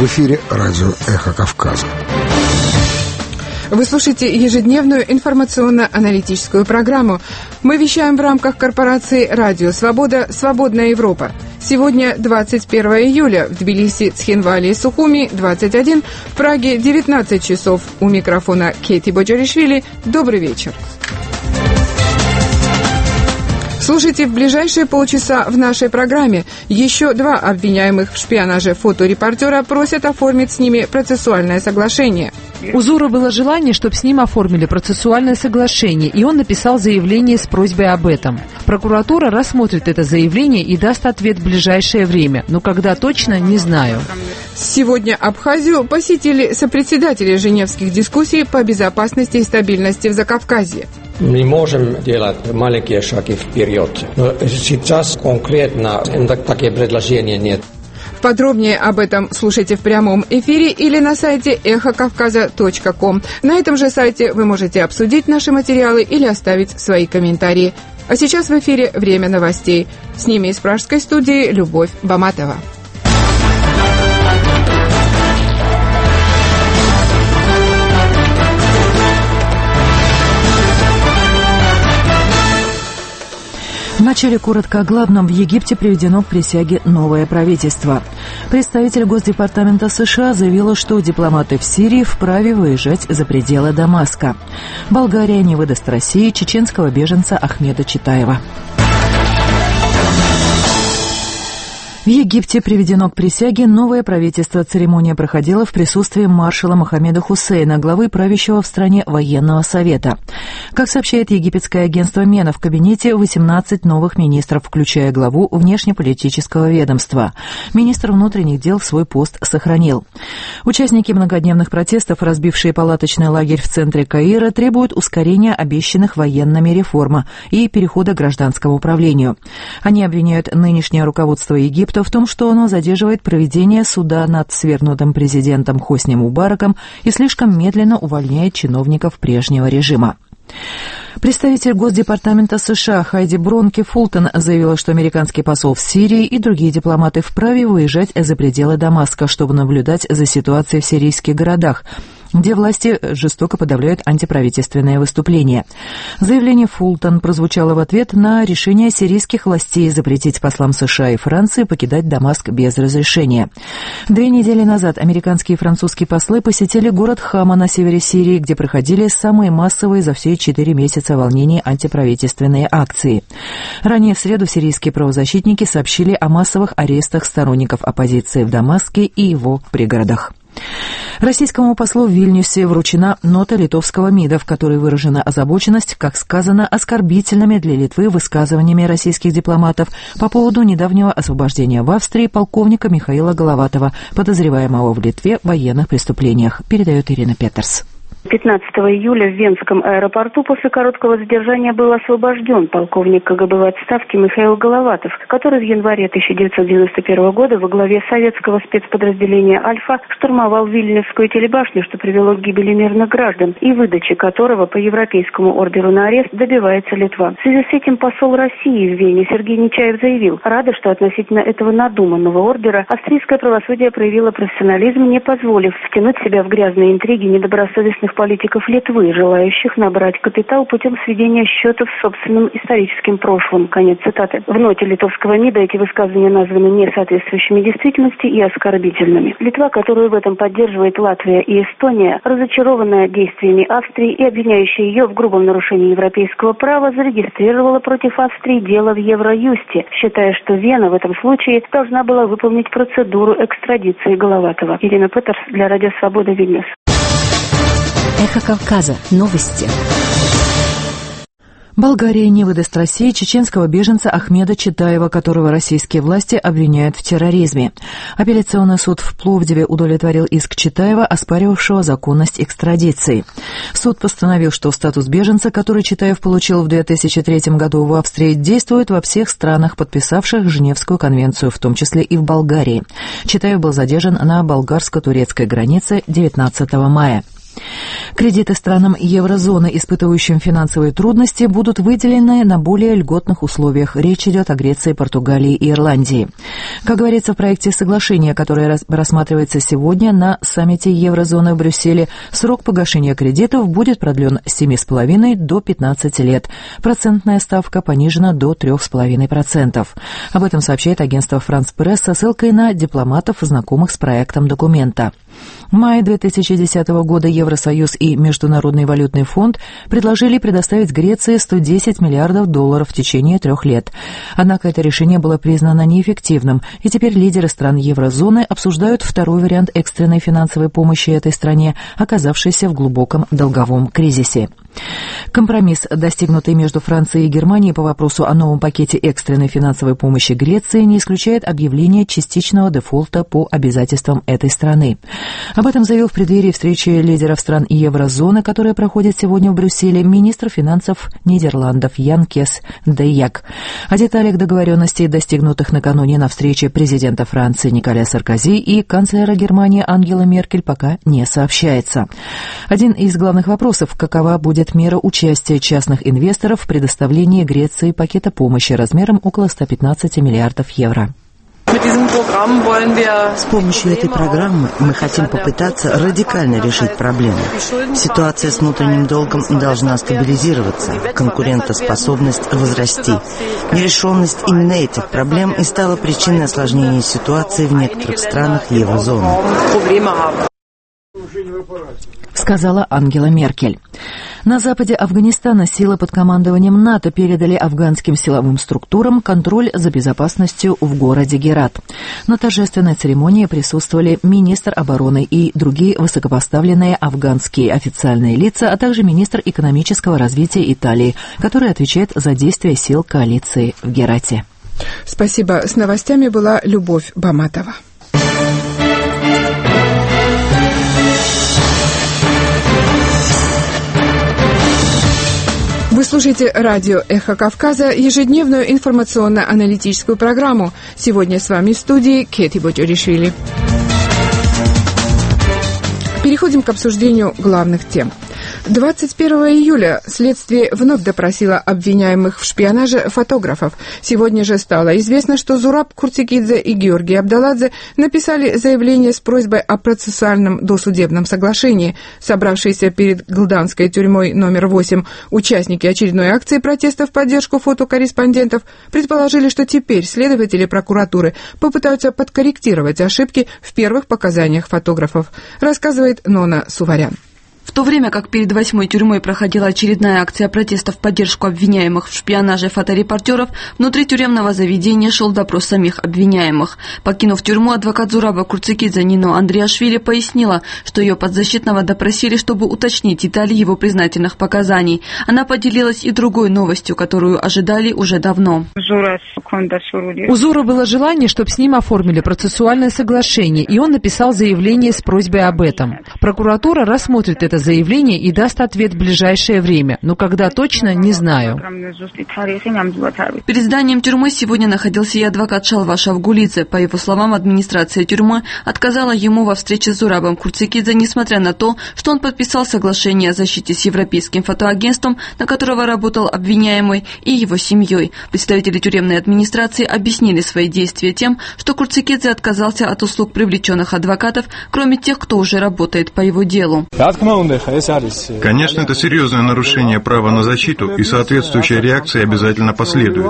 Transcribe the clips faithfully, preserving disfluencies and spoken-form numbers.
В эфире радио «Эхо Кавказа». Вы слушаете ежедневную информационно-аналитическую программу. Мы вещаем в рамках корпорации «Радио Свобода. Свободная Европа». Сегодня двадцать первое июля. В Тбилиси, Цхинвале и Сухуми двадцать один. В Праге девятнадцать часов. У микрофона Кейти Боджаришвили. Добрый вечер. Слушайте в ближайшие полчаса в нашей программе. Еще два обвиняемых в шпионаже фоторепортера просят оформить с ними процессуальное соглашение. У Зура было желание, чтобы с ним оформили процессуальное соглашение, и он написал заявление с просьбой об этом. Прокуратура рассмотрит это заявление и даст ответ в ближайшее время, но когда точно, не знаю. Сегодня Абхазию посетили сопредседатели женевских дискуссий по безопасности и стабильности в Закавказье. Мы можем делать маленькие шаги вперед, но сейчас конкретно такие предложения нет. Подробнее об этом слушайте в прямом эфире или на сайте эхо кавказа точка ком. На этом же сайте вы можете обсудить наши материалы или оставить свои комментарии. А сейчас в эфире «Время новостей». С ними из пражской студии Любовь Баматова. Вначале коротко о главном. В Египте приведено к присяге новое правительство. Представитель Госдепартамента США заявила, что дипломаты в Сирии вправе выезжать за пределы Дамаска. Болгария не выдаст России чеченского беженца Ахмеда Читаева. В Египте приведено к присяге новое правительство. Церемония проходила в присутствии маршала Мохаммеда Хусейна, главы правящего в стране военного совета. Как сообщает египетское агентство МЕНА, в кабинете восемнадцать новых министров, включая главу внешнеполитического ведомства. Министр внутренних дел свой пост сохранил. Участники многодневных протестов, разбившие палаточный лагерь в центре Каира, требуют ускорения обещанных военными реформ и перехода к гражданскому управлению. Они обвиняют нынешнее руководство Египта в том, что оно задерживает проведение суда над свергнутым президентом Хосни Мубараком и слишком медленно увольняет чиновников прежнего режима. Представитель Госдепартамента США Хайди Бронке Фултон заявила, что американский посол в Сирии и другие дипломаты вправе выезжать за пределы Дамаска, чтобы наблюдать за ситуацией в сирийских городах, где власти жестоко подавляют антиправительственные выступления. Заявление Фултон прозвучало в ответ на решение сирийских властей запретить послам США и Франции покидать Дамаск без разрешения. Две недели назад американские и французские послы посетили город Хама на севере Сирии, где проходили самые массовые за все четыре месяца волнений антиправительственные акции. Ранее в среду сирийские правозащитники сообщили о массовых арестах сторонников оппозиции в Дамаске и его пригородах. Российскому послу в Вильнюсе вручена нота литовского МИДа, в которой выражена озабоченность, как сказано, оскорбительными для Литвы высказываниями российских дипломатов по поводу недавнего освобождения в Австрии полковника Михаила Головатова, подозреваемого в Литве в военных преступлениях, передает Ирина Петерс. пятнадцатого июля в Венском аэропорту после короткого задержания был освобожден полковник КГБ в отставке Михаил Головатов, который в январе тысяча девятьсот девяносто первого года во главе советского спецподразделения «Альфа» штурмовал Вильнюсскую телебашню, что привело к гибели мирных граждан, и выдачи которого по европейскому ордеру на арест добивается Литва. В связи с этим посол России в Вене Сергей Нечаев заявил: «Рада, что относительно этого надуманного ордера австрийское правосудие проявило профессионализм, не позволив втянуть себя в грязные интриги недобросовестных политиков Литвы, желающих набрать капитал путем сведения счетов с собственным историческим прошлым». Конец цитаты. В ноте литовского МИДа эти высказывания названы несоответствующими действительности и оскорбительными. Литва, которую в этом поддерживает Латвия и Эстония, разочарованная действиями Австрии и обвиняющая ее в грубом нарушении европейского права, зарегистрировала против Австрии дело в Евроюсте, считая, что Вена в этом случае должна была выполнить процедуру экстрадиции Головатова. Ирина Петерс для Радио Свобода, Вильнюс. Эхо Кавказа. Новости. Болгария не выдаст России чеченского беженца Ахмеда Читаева, которого российские власти обвиняют в терроризме. Апелляционный суд в Пловдиве удовлетворил иск Читаева, оспаривавшего законность экстрадиции. Суд постановил, что статус беженца, который Читаев получил в две тысячи третьем году в Австрии, действует во всех странах, подписавших Женевскую конвенцию, в том числе и в Болгарии. Читаев был задержан на болгарско-турецкой границе девятнадцатого мая. Кредиты странам еврозоны, испытывающим финансовые трудности, будут выделены на более льготных условиях. Речь идет о Греции, Португалии и Ирландии. Как говорится в проекте соглашения, которое рассматривается сегодня на саммите еврозоны в Брюсселе, срок погашения кредитов будет продлен с семи с половиной до пятнадцати лет. Процентная ставка понижена до трёх с половиной процентов. Об этом сообщает агентство «Франс Пресс» со ссылкой на дипломатов, знакомых с проектом документа. В мае две тысячи десятого года Евросоюз и Международный валютный фонд предложили предоставить Греции сто десять миллиардов долларов в течение трех лет. Однако это решение было признано неэффективным, и теперь лидеры стран еврозоны обсуждают второй вариант экстренной финансовой помощи этой стране, оказавшейся в глубоком долговом кризисе. Компромисс, достигнутый между Францией и Германией по вопросу о новом пакете экстренной финансовой помощи Греции, не исключает объявление частичного дефолта по обязательствам этой страны. Об этом заявил в преддверии встречи лидеров стран еврозоны, которая проходит сегодня в Брюсселе, министр финансов Нидерландов Ян Кес де Як. О деталях договоренностей, достигнутых накануне на встрече президента Франции Николя Саркози и канцлера Германии Ангелы Меркель, пока не сообщается. Один из главных вопросов – какова будет мера участия частных инвесторов в предоставлении Греции пакета помощи размером около ста пятнадцати миллиардов евро. С помощью этой программы мы хотим попытаться радикально решить проблему. Ситуация с внутренним долгом должна стабилизироваться, конкурентоспособность возрасти. Нерешенность именно этих проблем и стала причиной осложнения ситуации в некоторых странах еврозоны. Сказала Ангела Меркель. На западе Афганистана силы под командованием НАТО передали афганским силовым структурам контроль за безопасностью в городе Герат. На торжественной церемонии присутствовали министр обороны и другие высокопоставленные афганские официальные лица, а также министр экономического развития Италии, который отвечает за действия сил коалиции в Герате. Спасибо. С новостями была Любовь Баматова. Вы слушаете радио «Эхо Кавказа», ежедневную информационно-аналитическую программу. Сегодня с вами в студии Кети Боджоришвили. Переходим к обсуждению главных тем. двадцать первого июля следствие вновь допросило обвиняемых в шпионаже фотографов. Сегодня же стало известно, что Зураб Куртикидзе и Георгий Абдаладзе написали заявление с просьбой о процессуальном досудебном соглашении. Собравшиеся перед Глданской тюрьмой номер восемь участники очередной акции протеста в поддержку фотокорреспондентов предположили, что теперь следователи прокуратуры попытаются подкорректировать ошибки в первых показаниях фотографов, рассказывает Нона Суварян. В то время как перед восьмой тюрьмой проходила очередная акция протеста в поддержку обвиняемых в шпионаже фоторепортеров, внутри тюремного заведения шел допрос самих обвиняемых. Покинув тюрьму, адвокат Зураба Куртикидзе Нино Андриашвили пояснила, что ее подзащитного допросили, чтобы уточнить детали его признательных показаний. Она поделилась и другой новостью, которую ожидали уже давно. У Зура было желание, чтобы с ним оформили процессуальное соглашение, и он написал заявление с просьбой об этом. Прокуратура рассмотрит это заявление и даст ответ в ближайшее время, но когда точно, не знаю. Перед зданием тюрьмы сегодня находился и адвокат Шалва Шавгулидзе. По его словам, администрация тюрьмы отказала ему во встрече с Зурабом Куртикидзе, несмотря на то, что он подписал соглашение о защите с Европейским фотоагентством, на которого работал обвиняемый, и его семьей. Представители тюремной администрации объяснили свои действия тем, что Куртикидзе отказался от услуг привлеченных адвокатов, кроме тех, кто уже работает по его делу. Конечно, это серьезное нарушение права на защиту, и соответствующая реакция обязательно последует.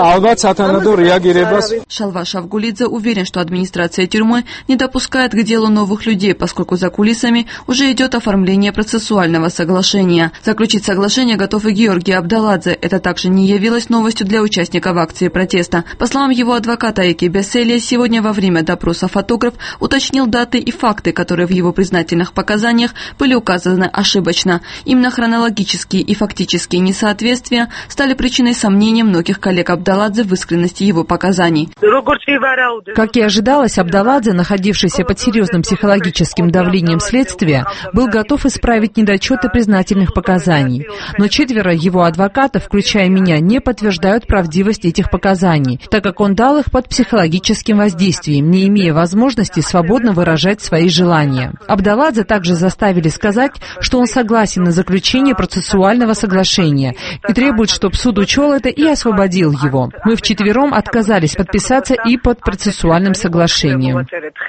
Шалва Шавгулидзе уверен, что администрация тюрьмы не допускает к делу новых людей, поскольку за кулисами уже идет оформление процессуального соглашения. Заключить соглашение готов и Георгий Абдаладзе. Это также не явилось новостью для участников акции протеста. По словам его адвоката Эки Беселия, сегодня во время допроса фотограф уточнил даты и факты, которые в его признательных показаниях были указаны ошибочно. Именно хронологические и фактические несоответствия стали причиной сомнения многих коллег Абдаладзе в искренности его показаний. Как и ожидалось, Абдаладзе, находившийся под серьезным психологическим давлением следствия, был готов исправить недочеты признательных показаний. Но четверо его адвокатов, включая меня, не подтверждают правдивость этих показаний, так как он дал их под психологическим воздействием, не имея возможности свободно выражать свои желания. Абдаладзе также заставили сказать, что он согласен на заключение процессуального соглашения и требует, чтобы суд учел это и освободил его. Мы вчетвером отказались подписаться и под процессуальным соглашением.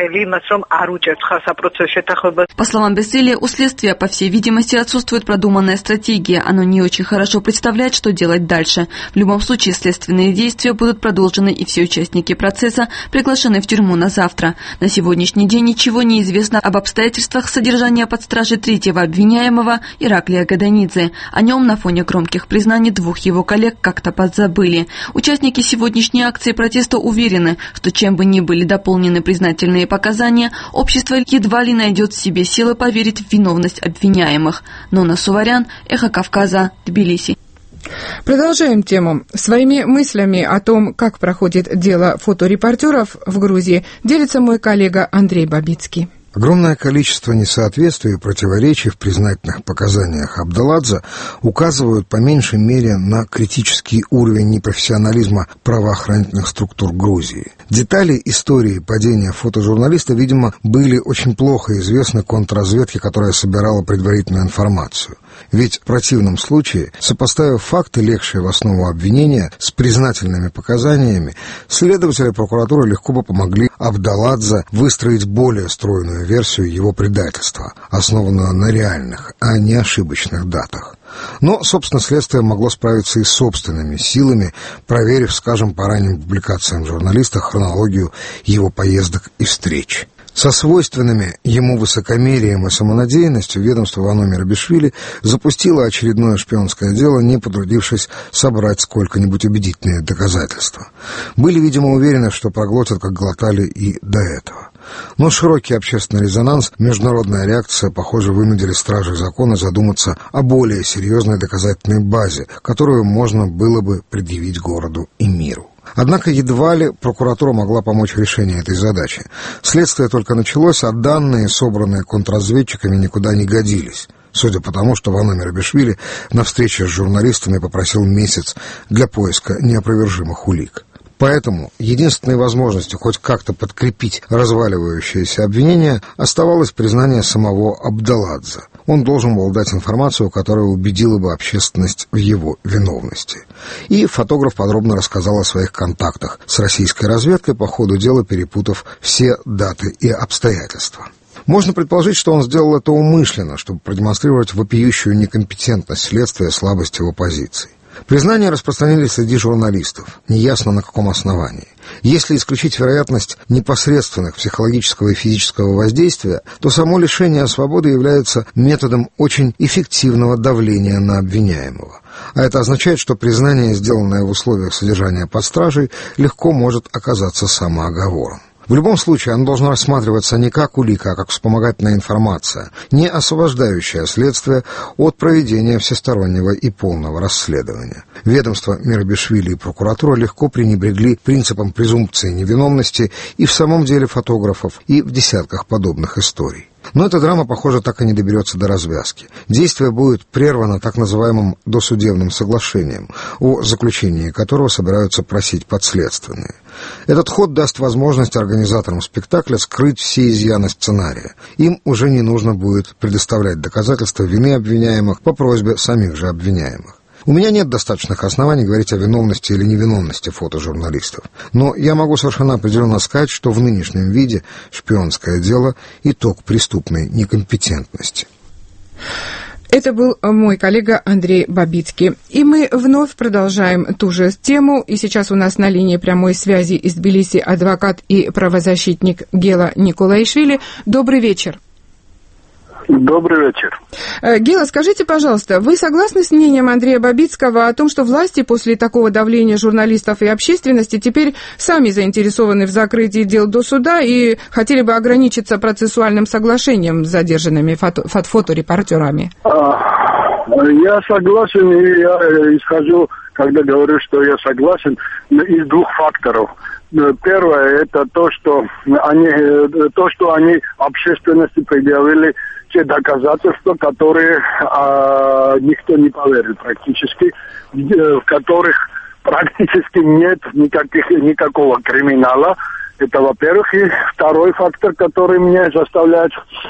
По словам Беселия, у следствия, по всей видимости, отсутствует продуманная стратегия. Оно не очень хорошо представляет, что делать дальше. В любом случае, следственные действия будут продолжены, и все участники процесса приглашены в тюрьму на завтра. На сегодняшний день ничего не известно об обстоятельствах содержания под стражей третьего обвиняемого Ираклия Гаданидзе. О нем на фоне громких признаний двух его коллег как-то подзабыли. Участники сегодняшней акции протеста уверены, что чем бы ни были дополнены признательные показания, общество едва ли найдет в себе силы поверить в виновность обвиняемых. Нона Суварян, Эхо Кавказа, Тбилиси. Продолжаем тему. Своими мыслями о том, как проходит дело фоторепортеров в Грузии, делится мой коллега Андрей Бабицкий. Огромное количество несоответствий и противоречий в признательных показаниях Абдаладзе указывают по меньшей мере на критический уровень непрофессионализма правоохранительных структур Грузии. Детали истории падения фотожурналиста, видимо, были очень плохо известны контрразведке, которая собирала предварительную информацию. Ведь в противном случае, сопоставив факты, легшие в основу обвинения, с признательными показаниями, следователи прокуратуры легко бы помогли Абдаладзе выстроить более стройную версию его предательства, основанную на реальных, а не ошибочных датах. Но, собственно, следствие могло справиться и с собственными силами, проверив, скажем, по ранним публикациям журналиста хронологию его поездок и встреч. Со свойственными ему высокомерием и самонадеянностью ведомство Вано Мерабишвили запустило очередное шпионское дело, не потрудившись собрать сколько-нибудь убедительные доказательства. Были, видимо, уверены, что проглотят, как глотали и до этого. Но широкий общественный резонанс, международная реакция, похоже, вынудили стражей закона задуматься о более серьезной доказательной базе, которую можно было бы предъявить городу и миру. Однако едва ли прокуратура могла помочь в решении этой задачи. Следствие только началось, а данные, собранные контрразведчиками, никуда не годились. Судя по тому, что Вано Мерабишвили на встрече с журналистами попросил месяц для поиска неопровержимых улик. Поэтому единственной возможностью хоть как-то подкрепить разваливающееся обвинение оставалось признание самого Абдаладзе. Он должен был дать информацию, которая убедила бы общественность в его виновности. И фотограф подробно рассказал о своих контактах с российской разведкой, по ходу дела перепутав все даты и обстоятельства. Можно предположить, что он сделал это умышленно, чтобы продемонстрировать вопиющую некомпетентность следствия, слабость его позиций. Признания распространились среди журналистов, неясно на каком основании. Если исключить вероятность непосредственных психологического и физического воздействия, то само лишение свободы является методом очень эффективного давления на обвиняемого. А это означает, что признание, сделанное в условиях содержания под стражей, легко может оказаться самооговором. В любом случае, оно должно рассматриваться не как улика, а как вспомогательная информация, не освобождающая следствие от проведения всестороннего и полного расследования. Ведомство Мерабишвили и прокуратура легко пренебрегли принципом презумпции невиновности и в самом деле фотографов, и в десятках подобных историй. Но эта драма, похоже, так и не доберется до развязки. Действие будет прервано так называемым досудебным соглашением, о заключении которого собираются просить подследственные. Этот ход даст возможность организаторам спектакля скрыть все изъяны сценария. Им уже не нужно будет предоставлять доказательства вины обвиняемых по просьбе самих же обвиняемых. У меня нет достаточных оснований говорить о виновности или невиновности фотожурналистов, но я могу совершенно определенно сказать, что в нынешнем виде шпионское дело – итог преступной некомпетентности. Это был мой коллега Андрей Бабицкий. И мы вновь продолжаем ту же тему. И сейчас у нас на линии прямой связи из Тбилиси адвокат и правозащитник Гела Николаишвили. Добрый вечер. Добрый вечер. Гела, скажите, пожалуйста, вы согласны с мнением Андрея Бабицкого о том, что власти после такого давления журналистов и общественности теперь сами заинтересованы в закрытии дел до суда и хотели бы ограничиться процессуальным соглашением с задержанными фото- фото- фоторепортерами? Я согласен, и я исхожу, когда говорю, что я согласен, из двух факторов. Первое, это то, что они, то, что они общественности предъявили те доказательства, которые а, никто не поверил практически, в которых практически нет никаких, никакого криминала, Это, во-первых. И второй фактор, который меня заставляет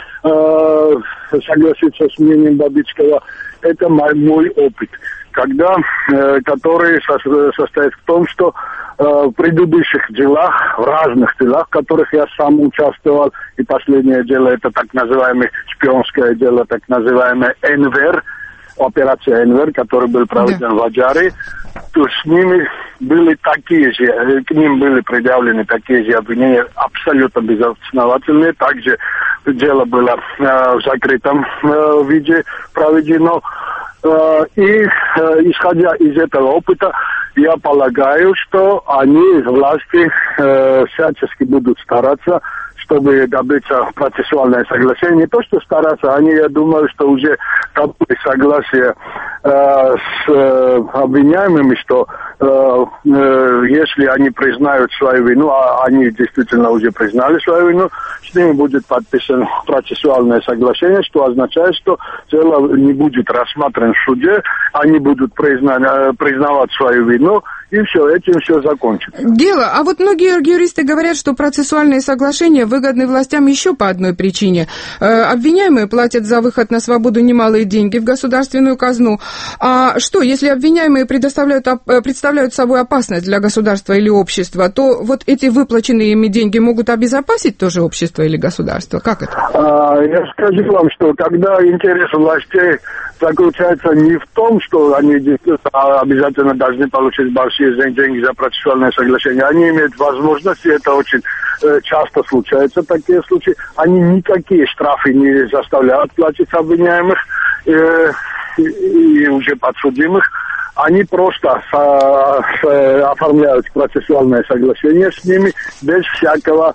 э, согласиться с мнением Бабицкого, это мой, мой опыт, когда, э, который со, состоит в том, что э, в предыдущих делах, в разных делах, в которых я сам участвовал, и последнее дело это так называемое шпионское дело, так называемое эн вэ эр, операция эн вэ эр, который был проведен да. в Аджаре, то с ними были такие же, к ним были предъявлены такие же обвинения, абсолютно безосновательные. Также дело было э, в закрытом э, виде проведено. Э, и э, исходя из этого опыта, я полагаю, что они, власти, э, всячески будут стараться, чтобы добиться процессуальное соглашение. Не то, что стараться, они, я думаю, что уже такое согласие э, с э, обвиняемыми, что э, э, если они признают свою вину, а они действительно уже признали свою вину, с ними будет подписано процессуальное соглашение, что означает, что дело не будет рассмотрено в суде, они будут призна- признавать свою вину, и все, этим все закончится. Гела, а вот многие юристы говорят, что процессуальные соглашения выгодны властям еще по одной причине. Э, обвиняемые платят за выход на свободу немалые деньги в государственную казну. А что, если обвиняемые предоставляют, представляют собой опасность для государства или общества, то вот эти выплаченные ими деньги могут обезопасить тоже общество или государство? Как это? А, я скажу вам, что когда интерес властей заключается не в том, что они обязательно должны получить большие деньги за процессуальное соглашение. Они имеют возможность, и это очень э, часто случается, такие случаи, они никакие штрафы не заставляют платить обвиняемых э, и, и уже подсудимых. Они просто со, с, оформляют процессуальное соглашение с ними без всякого,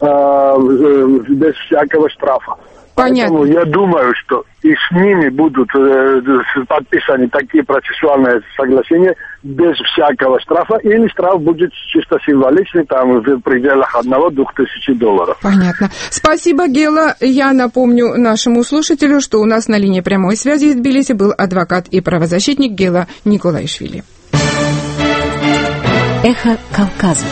э, без всякого штрафа. Понятно. Поэтому я думаю, что и с ними будут э, подписаны такие процессуальные соглашения без всякого штрафа, или штраф будет чисто символичный, там в пределах одного-двух тысяч долларов. Понятно. Спасибо, Гела. Я напомню нашему слушателю, что у нас на линии прямой связи из Тбилиси был адвокат и правозащитник Гела Николаишвили. Эхо Кавказа.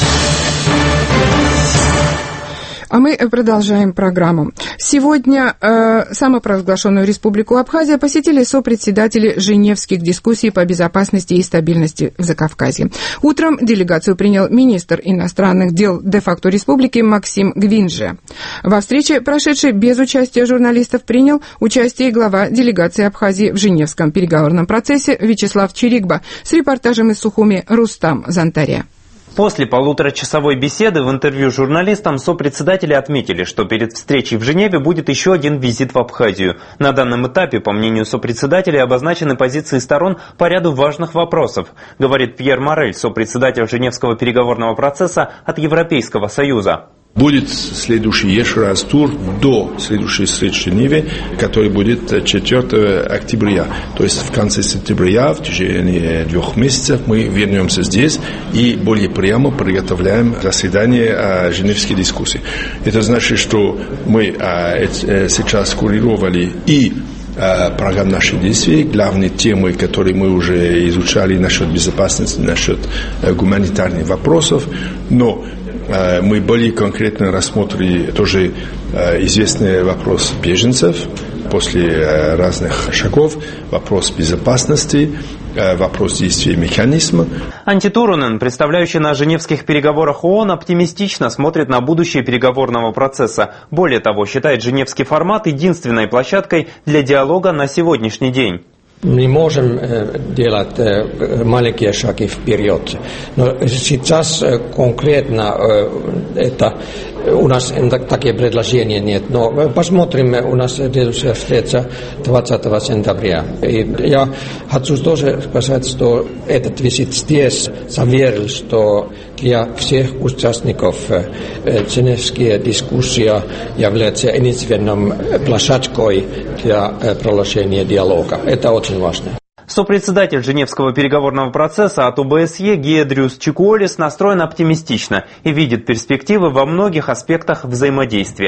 А мы продолжаем программу. Сегодня э, самопровозглашенную Республику Абхазия посетили сопредседатели Женевских дискуссий по безопасности и стабильности в Закавказье. Утром делегацию принял министр иностранных дел де-факто республики Максим Гвинже. Во встрече, прошедшей без участия журналистов, принял участие глава делегации Абхазии в Женевском переговорном процессе Вячеслав Чирикба с репортажем из Сухуми Рустам Зантаря. После полуторачасовой беседы в интервью журналистам сопредседатели отметили, что перед встречей в Женеве будет еще один визит в Абхазию. На данном этапе, по мнению сопредседателей, обозначены позиции сторон по ряду важных вопросов, говорит Пьер Морель, сопредседатель Женевского переговорного процесса от Европейского Союза. Будет следующий еще раз тур до следующей встречи в Женеве, который будет четвёртого октября. То есть в конце сентября, в течение двух месяцев, мы вернемся здесь и более прямо приготовляем заседание женевской дискуссии. Это значит, что мы сейчас курировали и программ наших действий, главные темы, которые мы уже изучали насчет безопасности, насчет гуманитарных вопросов, но мы более конкретно рассмотрели тоже известный вопрос беженцев после разных шагов, вопрос безопасности, вопрос действия механизма. Анти Турунен, представляющий на женевских переговорах ООН, оптимистично смотрит на будущее переговорного процесса. Более того, считает женевский формат единственной площадкой для диалога на сегодняшний день. Мы можем э, делать э, маленькие шаги вперед, но сейчас э, конкретно э, это у нас такие предложения нет, но посмотрим, у нас следующая встреча двадцатого сентября. И я хочу тоже сказать, что этот визит здесь заверил, что для всех участников женевские дискуссии являются единственной площадкой для продолжения диалога. Это очень важно. Сопредседатель Женевского переговорного процесса от ОБСЕ Гедрюс Чикуолис настроен оптимистично и видит перспективы во многих аспектах взаимодействия.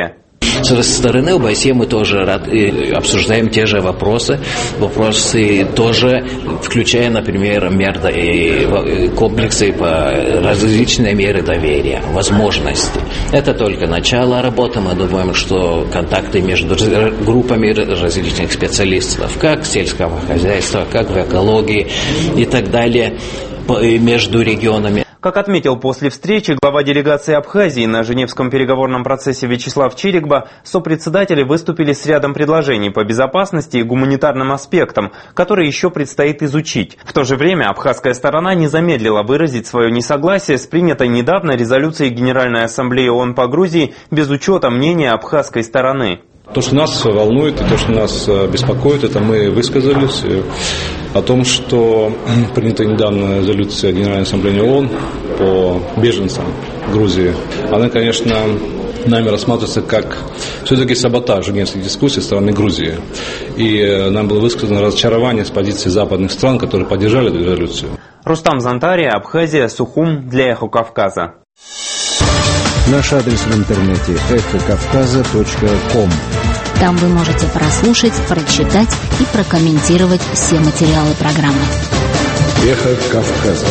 С стороны о бэ эс е мы тоже рад, обсуждаем те же вопросы, вопросы тоже, включая, например, меры и комплексы по различные меры доверия, возможности. Это только начало работы. Мы думаем, что контакты между группами различных специалистов, как сельского хозяйства, как в экологии и так далее, между регионами. Как отметил после встречи глава делегации Абхазии на Женевском переговорном процессе Вячеслав Чирикба, сопредседатели выступили с рядом предложений по безопасности и гуманитарным аспектам, которые еще предстоит изучить. В то же время абхазская сторона не замедлила выразить свое несогласие с принятой недавно резолюцией Генеральной Ассамблеи ООН по Грузии без учета мнения абхазской стороны. То, что нас волнует и то, что нас беспокоит, это мы высказались о том, что принята недавно резолюция Генеральной Ассамблеи ООН по беженцам в Грузии. Она, конечно, нами рассматривается как все-таки саботаж женевских дискуссий со стороны Грузии. И нам было высказано разочарование с позиции западных стран, которые поддержали эту резолюцию. Рустам Зантария, Абхазия, Сухум для Эхо Кавказа. Наш адрес в интернете эхо кавказа точка ком. Там вы можете прослушать, прочитать и прокомментировать все материалы программы. Эхо Кавказа.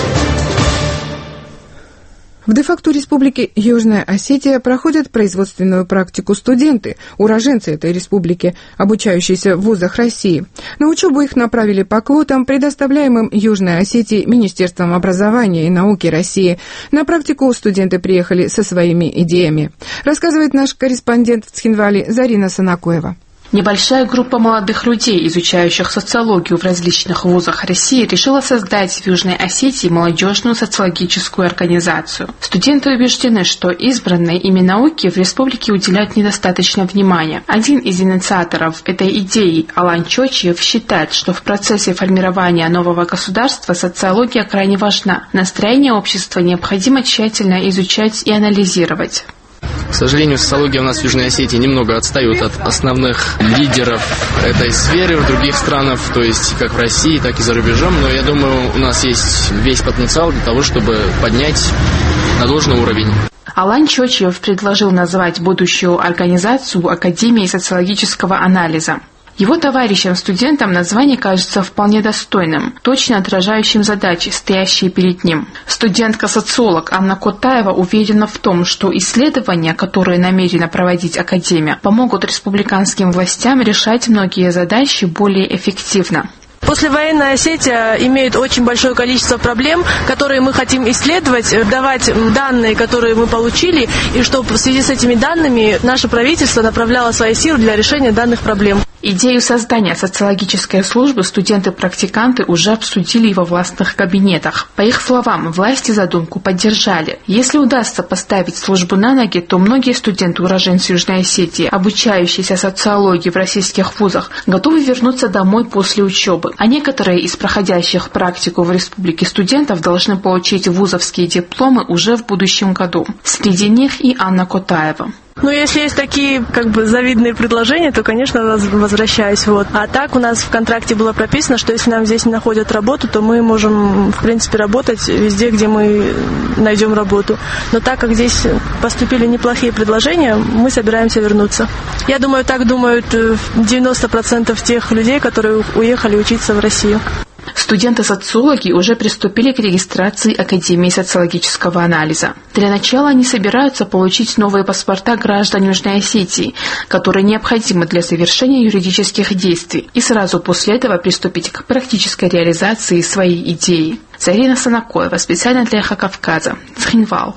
В де-факто Республики Южная Осетия проходят производственную практику студенты, уроженцы этой республики, обучающиеся в вузах России. На учебу их направили по квотам, предоставляемым Южной Осетии Министерством образования и науки России. На практику студенты приехали со своими идеями. Рассказывает наш корреспондент в Цхинвале Зарина Санакоева. Небольшая группа молодых людей, изучающих социологию в различных вузах России, решила создать в Южной Осетии молодежную социологическую организацию. Студенты убеждены, что избранной ими науке в республике уделяют недостаточно внимания. Один из инициаторов этой идеи, Алан Чочиев, считает, что в процессе формирования нового государства социология крайне важна. Настроение общества необходимо тщательно изучать и анализировать. К сожалению, социология у нас в Южной Осетии немного отстает от основных лидеров этой сферы в других странах, то есть как в России, так и за рубежом. Но я думаю, у нас есть весь потенциал для того, чтобы поднять на должный уровень. Алан Чочиев предложил назвать будущую организацию Академией социологического анализа. Его товарищам-студентам название кажется вполне достойным, точно отражающим задачи, стоящие перед ним. Студентка-социолог Анна Котаева уверена в том, что исследования, которые намерена проводить Академия, помогут республиканским властям решать многие задачи более эффективно. Послевоенная Осетия имеет очень большое количество проблем, которые мы хотим исследовать, давать данные, которые мы получили, и чтобы в связи с этими данными наше правительство направляло свои силы для решения данных проблем. Идею создания социологической службы студенты-практиканты уже обсудили во властных кабинетах. По их словам, власти задумку поддержали. Если удастся поставить службу на ноги, то многие студенты-уроженцы Южной Осетии, обучающиеся социологии в российских вузах, готовы вернуться домой после учебы. А некоторые из проходящих практику в республике студентов должны получить вузовские дипломы уже в будущем году. Среди них и Анна Котаева. Ну, если есть такие, как бы, завидные предложения, то, конечно, возвращаюсь. Вот. А так у нас в контракте было прописано, что если нам здесь не находят работу, то мы можем, в принципе, работать везде, где мы найдем работу. Но так как здесь поступили неплохие предложения, мы собираемся вернуться. Я думаю, так думают девяносто процентов тех людей, которые уехали учиться в Россию. Студенты-социологи уже приступили к регистрации Академии социологического анализа. Для начала они собираются получить новые паспорта граждан Южной Осетии, которые необходимы для совершения юридических действий, и сразу после этого приступить к практической реализации своей идеи. Зарина Санакоева, специально для Эхо Кавказа, Цхинвал.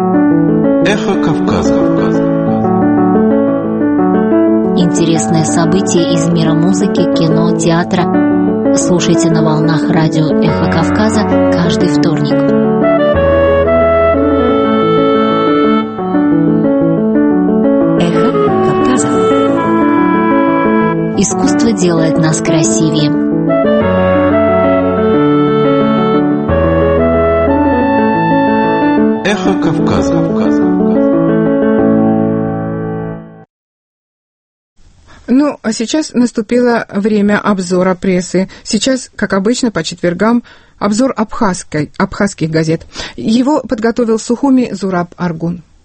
Эхо Кавказа. Интересные события из мира музыки, кино, театра. Слушайте на волнах радио «Эхо Кавказа» каждый вторник. Эхо Кавказа. Искусство делает нас красивее. Эхо Кавказа. Ну, а сейчас наступило время обзора прессы. Сейчас, как обычно, по четвергам обзор абхазской, абхазских газет. Его подготовил в Сухуми Зураб Аргун.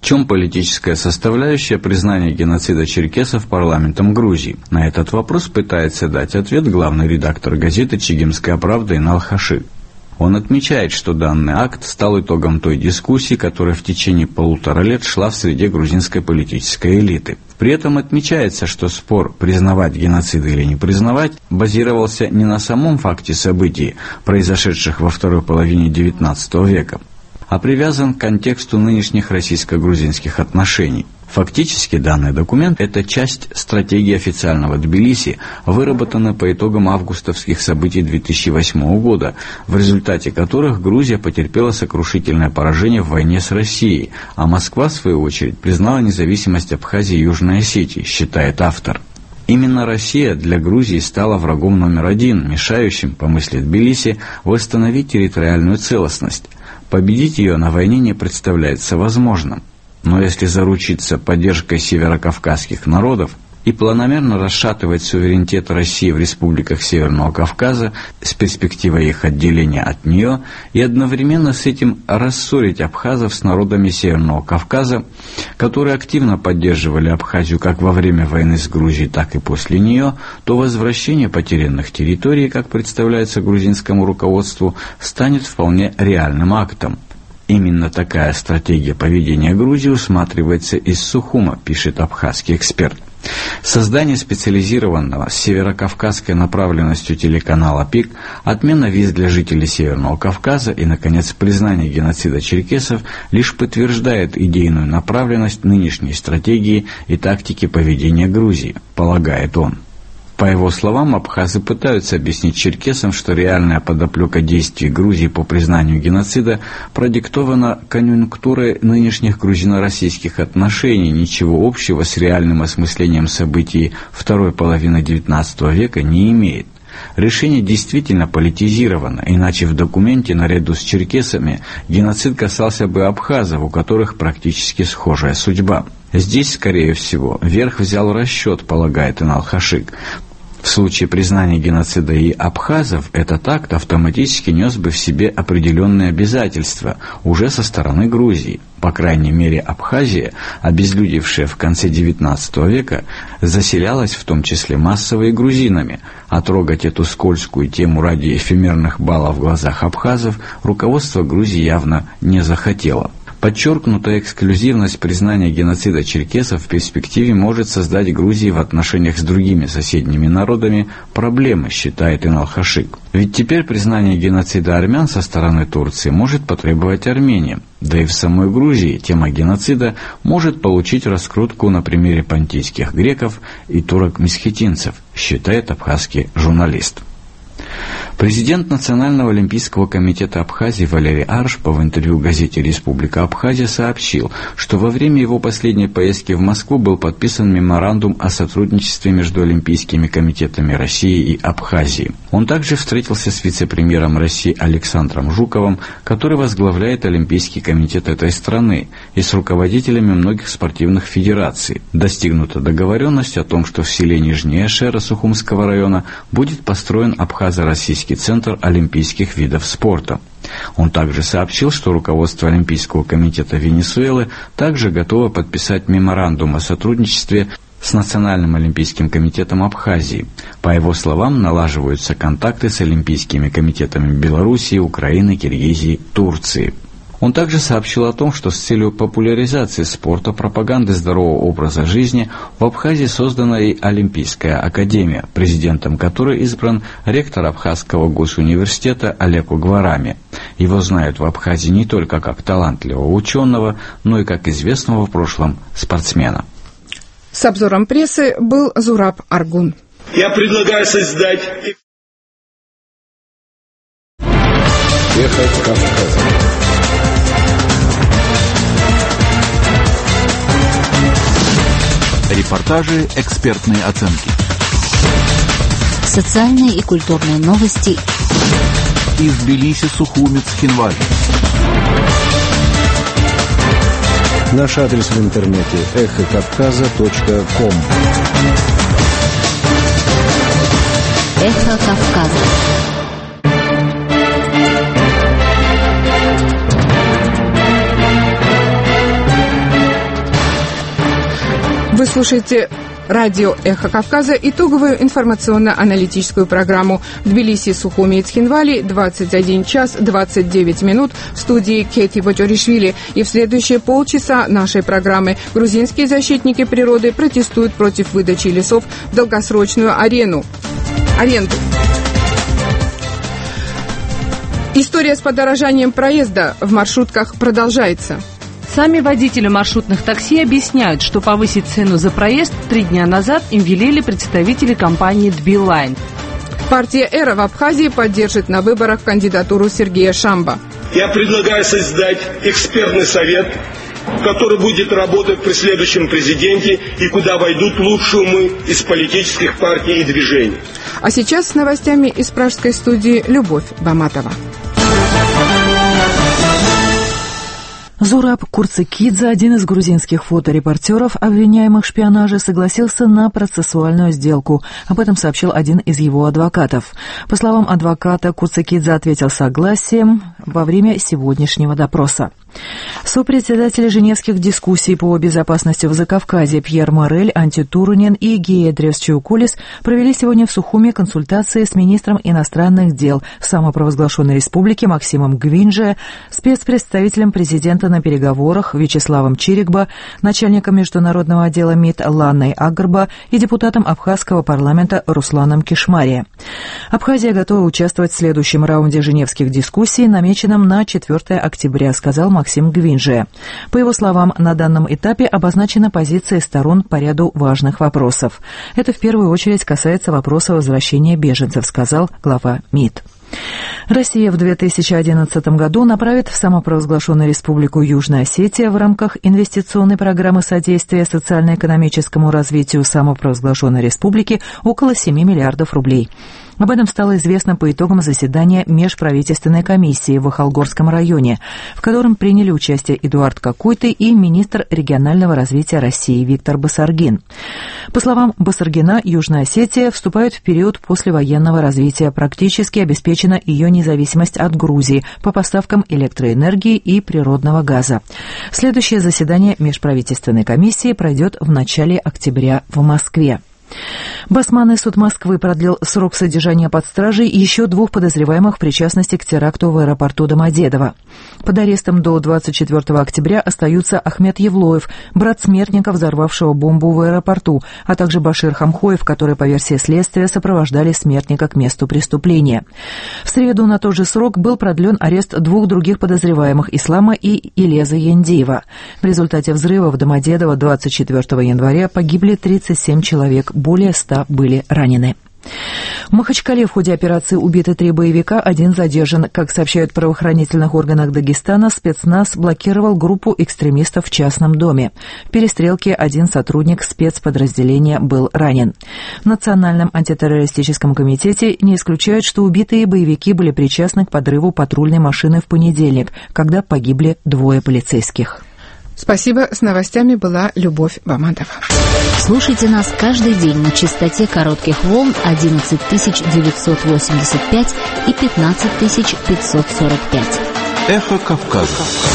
чем политическая составляющая признания геноцида черкесов парламентом Грузии? На этот вопрос пытается дать ответ главный редактор газеты «Чегемская правда» Инал Хашик. Он отмечает, что данный акт стал итогом той дискуссии, которая в течение полутора лет шла в среде грузинской политической элиты. При этом отмечается, что спор, признавать геноцид или не признавать, базировался не на самом факте событий, произошедших во второй половине девятнадцатого века, а привязан к контексту нынешних российско-грузинских отношений. Фактически данный документ – это часть стратегии официального Тбилиси, выработанной по итогам августовских событий две тысячи восьмого года, в результате которых Грузия потерпела сокрушительное поражение в войне с Россией, а Москва, в свою очередь, признала независимость Абхазии и Южной Осетии, считает автор. Именно Россия для Грузии стала врагом номер один, мешающим, по мысли Тбилиси, восстановить территориальную целостность. Победить ее на войне не представляется возможным. Но если заручиться поддержкой северокавказских народов и планомерно расшатывать суверенитет России в республиках Северного Кавказа с перспективой их отделения от нее и одновременно с этим рассорить абхазов с народами Северного Кавказа, которые активно поддерживали Абхазию как во время войны с Грузией, так и после нее, то возвращение потерянных территорий, как представляется грузинскому руководству, станет вполне реальным актом. Именно такая стратегия поведения Грузии усматривается из Сухума, пишет абхазский эксперт. Создание специализированного с северокавказской направленностью телеканала ПИК, отмена виз для жителей Северного Кавказа и, наконец, признание геноцида черкесов лишь подтверждает идейную направленность нынешней стратегии и тактики поведения Грузии, полагает он. По его словам, абхазы пытаются объяснить черкесам, что реальная подоплека действий Грузии по признанию геноцида продиктована конъюнктурой нынешних грузино-российских отношений, ничего общего с реальным осмыслением событий второй половины девятнадцатого века не имеет. Решение действительно политизировано, иначе в документе наряду с черкесами геноцид касался бы абхазов, у которых практически схожая судьба. Здесь, скорее всего, верх взял расчет, полагает Инал Хашик. В случае признания геноцида и абхазов, этот акт автоматически нес бы в себе определенные обязательства уже со стороны Грузии. По крайней мере, Абхазия, обезлюдевшая в конце девятнадцатого века, заселялась в том числе массово и грузинами, а трогать эту скользкую тему ради эфемерных баллов в глазах абхазов руководство Грузии явно не захотело. Подчеркнутая эксклюзивность признания геноцида черкесов в перспективе может создать Грузии в отношениях с другими соседними народами проблемы, считает Инал Хашик. Ведь теперь признание геноцида армян со стороны Турции может потребовать Армения. Да и в самой Грузии тема геноцида может получить раскрутку на примере понтийских греков и турок-месхетинцев, считает абхазский журналист. Президент Национального олимпийского комитета Абхазии Валерий Аршпов в интервью газете «Республика Абхазия» сообщил, что во время его последней поездки в Москву был подписан меморандум о сотрудничестве между олимпийскими комитетами России и Абхазии. Он также встретился с вице-премьером России Александром Жуковым, который возглавляет Олимпийский комитет этой страны, и с руководителями многих спортивных федераций. Достигнута договоренность о том, что в селе Нижняя Шера Сухумского района будет построен абхазо-российский центр олимпийских видов спорта. Он также сообщил, что руководство Олимпийского комитета Венесуэлы также готово подписать меморандум о сотрудничестве с Национальным олимпийским комитетом Абхазии. По его словам, налаживаются контакты с олимпийскими комитетами Белоруссии, Украины, Киргизии, Турции. Он также сообщил о том, что с целью популяризации спорта, пропаганды здорового образа жизни в Абхазии создана и Олимпийская академия, президентом которой избран ректор Абхазского госуниверситета Олег Угварами. Его знают в Абхазии не только как талантливого ученого, но и как известного в прошлом спортсмена. С обзором прессы был Зураб Аргун. Я предлагаю создать... Эхо Кавказа. Репортажи, экспертные оценки. Социальные и культурные новости. Из Тбилиси, Сухуми, Цхинвали. Наш адрес в интернете эхо кавказа точка ком. Эхо Кавказа. Вы слушаете радио «Эхо Кавказа», итоговую информационно-аналитическую программу. В Тбилиси, Сухуми и Цхинвали двадцать один час двадцать девять минут, в студии Кети Боджоришвили. И в следующие полчаса нашей программы грузинские защитники природы протестуют против выдачи лесов в долгосрочную арену. аренду. История с подорожанием проезда в маршрутках продолжается. Сами водители маршрутных такси объясняют, что повысить цену за проезд три дня назад им велели представители компании «Тбилайн». Партия «Эра» в Абхазии поддержит на выборах кандидатуру Сергея Шамба. Я предлагаю создать экспертный совет, который будет работать при следующем президенте и куда войдут лучшие умы из политических партий и движений. А сейчас с новостями из пражской студии Любовь Баматова. Зураб Курцикидзе, один из грузинских фоторепортеров, обвиняемых в шпионаже, согласился на процессуальную сделку. Об этом сообщил один из его адвокатов. По словам адвоката, Курцикидзе ответил согласием во время сегодняшнего допроса. Сопредседатели женевских дискуссий по безопасности в Закавказье Пьер Морель, Анти Турунен и Гиедрес Чиукулис провели сегодня в Сухуми консультации с министром иностранных дел самопровозглашенной республики Максимом Гвинже, спецпредставителем президента на переговорах Вячеславом Чирикбо, начальником международного отдела МИД Ланной Агарба и депутатом Абхазского парламента Русланом Кишмари. Абхазия готова участвовать в следующем раунде женевских дискуссий, намеченном на четвёртое октября, сказал Максим Гвинже. По его словам, на данном этапе обозначена позиция сторон по ряду важных вопросов. Это в первую очередь касается вопроса возвращения беженцев, сказал глава МИД. Россия в две тысячи одиннадцатом году направит в самопровозглашенную республику Южная Осетия в рамках инвестиционной программы содействия социально-экономическому развитию самопровозглашенной республики около семи миллиардов рублей. Об этом стало известно по итогам заседания межправительственной комиссии в Ахалгорском районе, в котором приняли участие Эдуард Какуйты и министр регионального развития России Виктор Басаргин. По словам Басаргина, Южная Осетия вступает в период послевоенного развития, практически обеспечена ее независимость от Грузии по поставкам электроэнергии и природного газа. Следующее заседание межправительственной комиссии пройдет в начале октября в Москве. Басманный суд Москвы продлил срок содержания под стражей еще двух подозреваемых в причастности к теракту в аэропорту Домодедово. Под арестом до двадцать четвёртого октября остаются Ахмед Евлоев, брат смертника, взорвавшего бомбу в аэропорту, а также Башир Хамхоев, которые, по версии следствия, сопровождали смертника к месту преступления. В среду на тот же срок был продлен арест двух других подозреваемых, Ислама и Илеза Яндиева. В результате взрыва в Домодедово двадцать четвёртого января погибли тридцать семь человек, более ста были ранены. В Махачкале в ходе операции убиты три боевика, один задержан. Как сообщают в правоохранительных органах Дагестана, спецназ блокировал группу экстремистов в частном доме. В перестрелке один сотрудник спецподразделения был ранен. В Национальном антитеррористическом комитете не исключают, что убитые боевики были причастны к подрыву патрульной машины в понедельник, когда погибли двое полицейских. Спасибо. С новостями была Любовь Баматова. Слушайте нас каждый день на частоте коротких волн одиннадцать тысяч девятьсот восемьдесят пять и пятнадцать тысяч пятьсот сорок пять. Эхо Кавказа.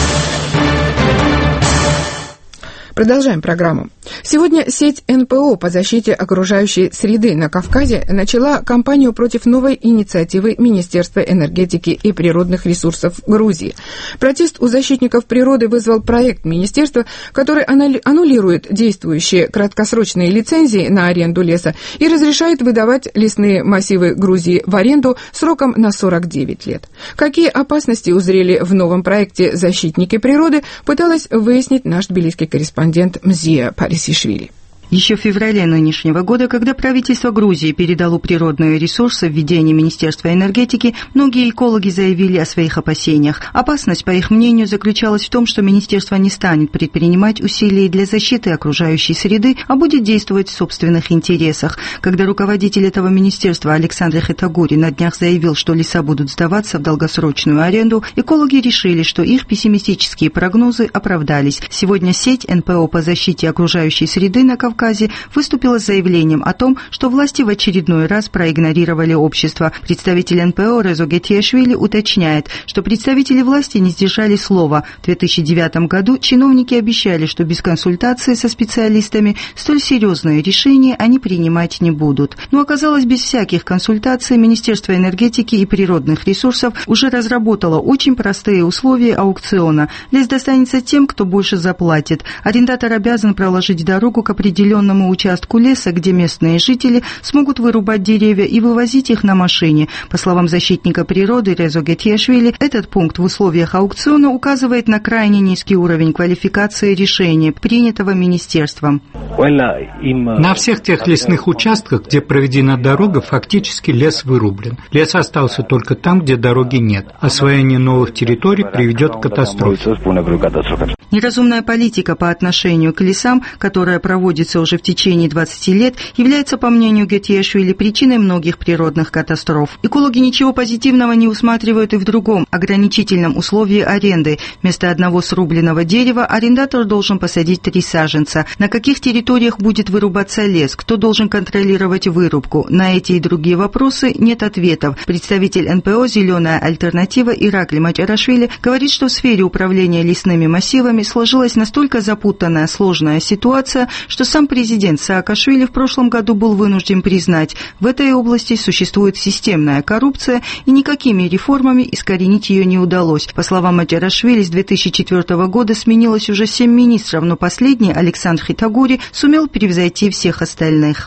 Продолжаем программу. Сегодня сеть эн пэ о по защите окружающей среды на Кавказе начала кампанию против новой инициативы Министерства энергетики и природных ресурсов Грузии. Протест у защитников природы вызвал проект министерства, который аннулирует действующие краткосрочные лицензии на аренду леса и разрешает выдавать лесные массивы Грузии в аренду сроком на сорок девять лет. Какие опасности узрели в новом проекте защитники природы, пыталась выяснить наш тбилисский корреспондент Мзия Парисишвили. Еще в феврале нынешнего года, когда правительство Грузии передало природные ресурсы в ведение Министерства энергетики, многие экологи заявили о своих опасениях. Опасность, по их мнению, заключалась в том, что министерство не станет предпринимать усилий для защиты окружающей среды, а будет действовать в собственных интересах. Когда руководитель этого министерства Александр Хетагури на днях заявил, что леса будут сдаваться в долгосрочную аренду, экологи решили, что их пессимистические прогнозы оправдались. Сегодня сеть эн пэ о по защите окружающей среды на Кавказе Кавказе выступила с заявлением о том, что власти в очередной раз проигнорировали общество. Представитель эн пэ о Резо Гетиашвили уточняет, что представители власти не сдержали слова. В две тысячи девятом году чиновники обещали, что без консультации со специалистами столь серьезные решения они принимать не будут. Но оказалось, без всяких консультаций Министерство энергетики и природных ресурсов уже разработало очень простые условия аукциона. Лес достанется тем, кто больше заплатит. Арендатор обязан проложить дорогу к определенному участку леса, где местные жители смогут вырубать деревья и вывозить их на машине. По словам защитника природы Резо Гетиашвили, этот пункт в условиях аукциона указывает на крайне низкий уровень квалификации решения, принятого министерством. На всех тех лесных участках, где проведена дорога, фактически лес вырублен. Лес остался только там, где дороги нет. Освоение новых территорий приведет к катастрофе. Неразумная политика по отношению к лесам, которая проводится уже в течение двадцати лет, является, по мнению Гетиашвили, причиной многих природных катастроф. Экологи ничего позитивного не усматривают и в другом ограничительном условии аренды. Вместо одного срубленного дерева арендатор должен посадить три саженца. На каких территориях будет вырубаться лес? Кто должен контролировать вырубку? На эти и другие вопросы нет ответов. Представитель эн пэ о «Зеленая альтернатива» Иракли Маджарашвили говорит, что в сфере управления лесными массивами сложилась настолько запутанная, сложная ситуация, что сам президент Саакашвили в прошлом году был вынужден признать, в этой области существует системная коррупция, и никакими реформами искоренить ее не удалось. По словам Маджарашвили, с две тысячи четвёртого года сменилось уже семь министров, но последний, Александр Хитагури, сумел превзойти всех остальных.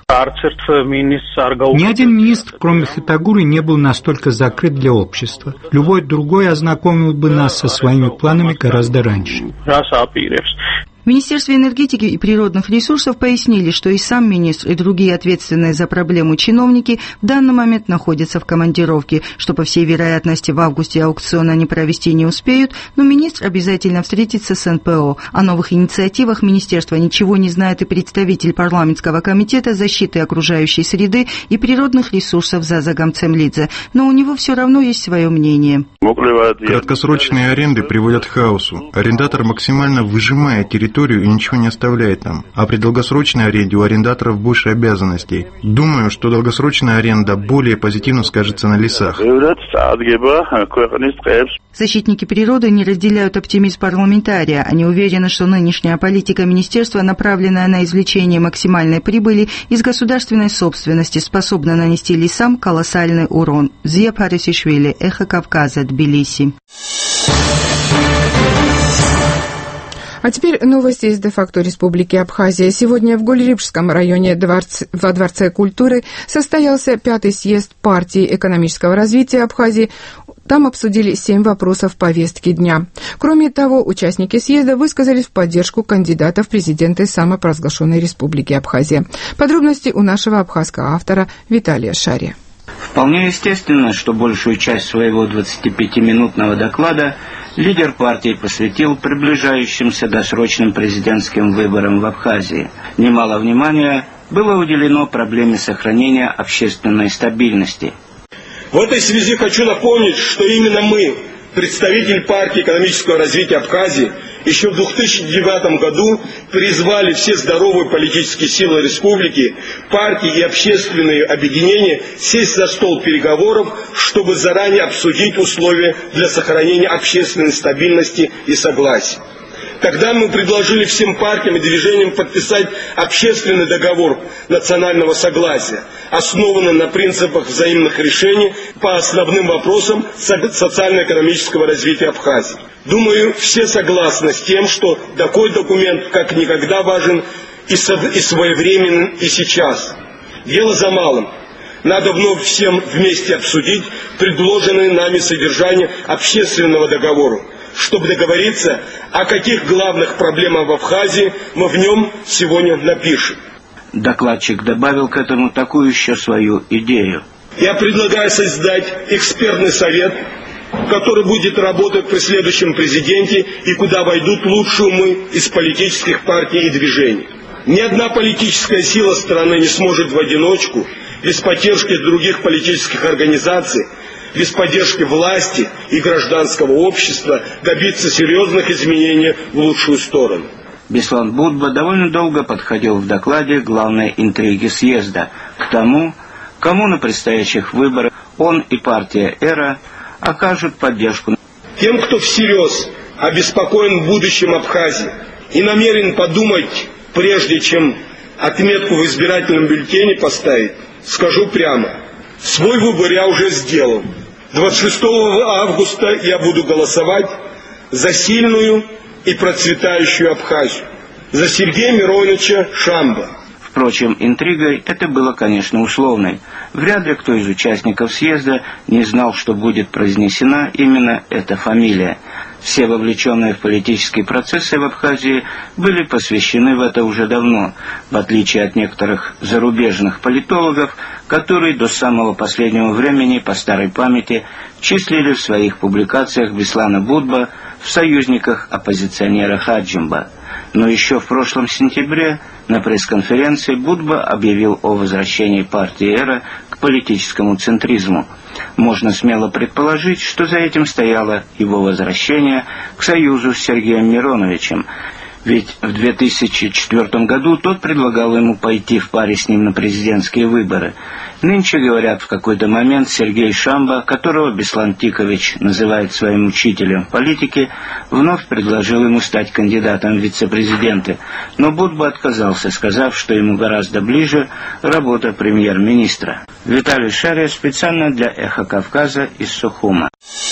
Ни один министр, кроме Хитагури, не был настолько закрыт для общества. Любой другой ознакомил бы нас со своими планами гораздо раньше. В Министерстве энергетики и природных ресурсов пояснили, что и сам министр, и другие ответственные за проблему чиновники в данный момент находятся в командировке, что, по всей вероятности, в августе аукцион они провести не успеют, но министр обязательно встретится с эн пэ о. О новых инициативах министерства ничего не знает и представитель парламентского комитета защиты окружающей среды и природных ресурсов Заза Гамцемлидзе, но у него все равно есть свое мнение. Краткосрочные аренды приводят к хаосу. Арендатор максимально выжимает территорию и ничего не оставляет там. А при долгосрочной аренде у арендаторов больше обязанностей. Думаю, что долгосрочная аренда более позитивно скажется на лесах. Защитники природы не разделяют оптимизм парламентария. Они уверены, что нынешняя политика министерства, направленная на извлечение максимальной прибыли из государственной собственности, способна нанести лесам колоссальный урон. Зия Парисишвили, Эхо Кавказа, Тбилиси. А теперь новости из де-факто Республики Абхазия. Сегодня в Гульрипшском районе дворц... во Дворце культуры состоялся пятый съезд партии экономического развития Абхазии. Там обсудили семь вопросов повестки дня. Кроме того, участники съезда высказались в поддержку кандидата в президенты самопровозглашенной Республики Абхазия. Подробности у нашего абхазского автора Виталия Шари. Вполне естественно, что большую часть своего двадцатипятиминутного доклада лидер партии посвятил приближающимся досрочным президентским выборам в Абхазии. Немало внимания было уделено проблеме сохранения общественной стабильности. В этой связи хочу напомнить, что именно мы, представитель партии экономического развития Абхазии, еще в две тысячи девятом году призвали все здоровые политические силы республики, партии и общественные объединения сесть за стол переговоров, чтобы заранее обсудить условия для сохранения общественной стабильности и согласия. Тогда мы предложили всем партиям и движениям подписать общественный договор национального согласия, основанный на принципах взаимных решений по основным вопросам социально-экономического развития Абхазии. Думаю, все согласны с тем, что такой документ как никогда важен и своевременен и сейчас. Дело за малым. Надо вновь всем вместе обсудить предложенное нами содержание общественного договора, чтобы договориться, о каких главных проблемах в Абхазии мы в нем сегодня напишем. Докладчик добавил к этому такую еще свою идею. Я предлагаю создать экспертный совет, который будет работать при следующем президенте и куда войдут лучшие умы из политических партий и движений. Ни одна политическая сила страны не сможет в одиночку, без поддержки других политических организаций, без поддержки власти и гражданского общества добиться серьезных изменений в лучшую сторону. Беслан Будба довольно долго подходил в докладе к главной интриге съезда, к тому, кому на предстоящих выборах он и партия «Эра» окажут поддержку. Тем, кто всерьез обеспокоен будущим Абхазии и намерен подумать, прежде чем отметку в избирательном бюллетене поставить, скажу прямо, свой выбор я уже сделал. двадцать шестого августа я буду голосовать за сильную и процветающую Абхазию, за Сергея Мироновича Шамба. Впрочем, интригой это было, конечно, условной. Вряд ли кто из участников съезда не знал, что будет произнесена именно эта фамилия. Все вовлеченные в политические процессы в Абхазии были посвящены в это уже давно, в отличие от некоторых зарубежных политологов, которые до самого последнего времени по старой памяти числили в своих публикациях Беслана Будба в союзниках оппозиционера Хаджимба. Но еще в прошлом сентябре на пресс-конференции Будба объявил о возвращении партии «Эра» к политическому центризму. Можно смело предположить, что за этим стояло его возвращение к союзу с Сергеем Мироновичем. Ведь в две тысячи четвёртом году тот предлагал ему пойти в паре с ним на президентские выборы. Нынче, говорят, в какой-то момент Сергей Шамба, которого Беслан Тикович называет своим учителем в политике, вновь предложил ему стать кандидатом в вице-президенты. Но Будба отказался, сказав, что ему гораздо ближе работа премьер-министра. Виталий Шария специально для «Эхо Кавказа» из Сухума.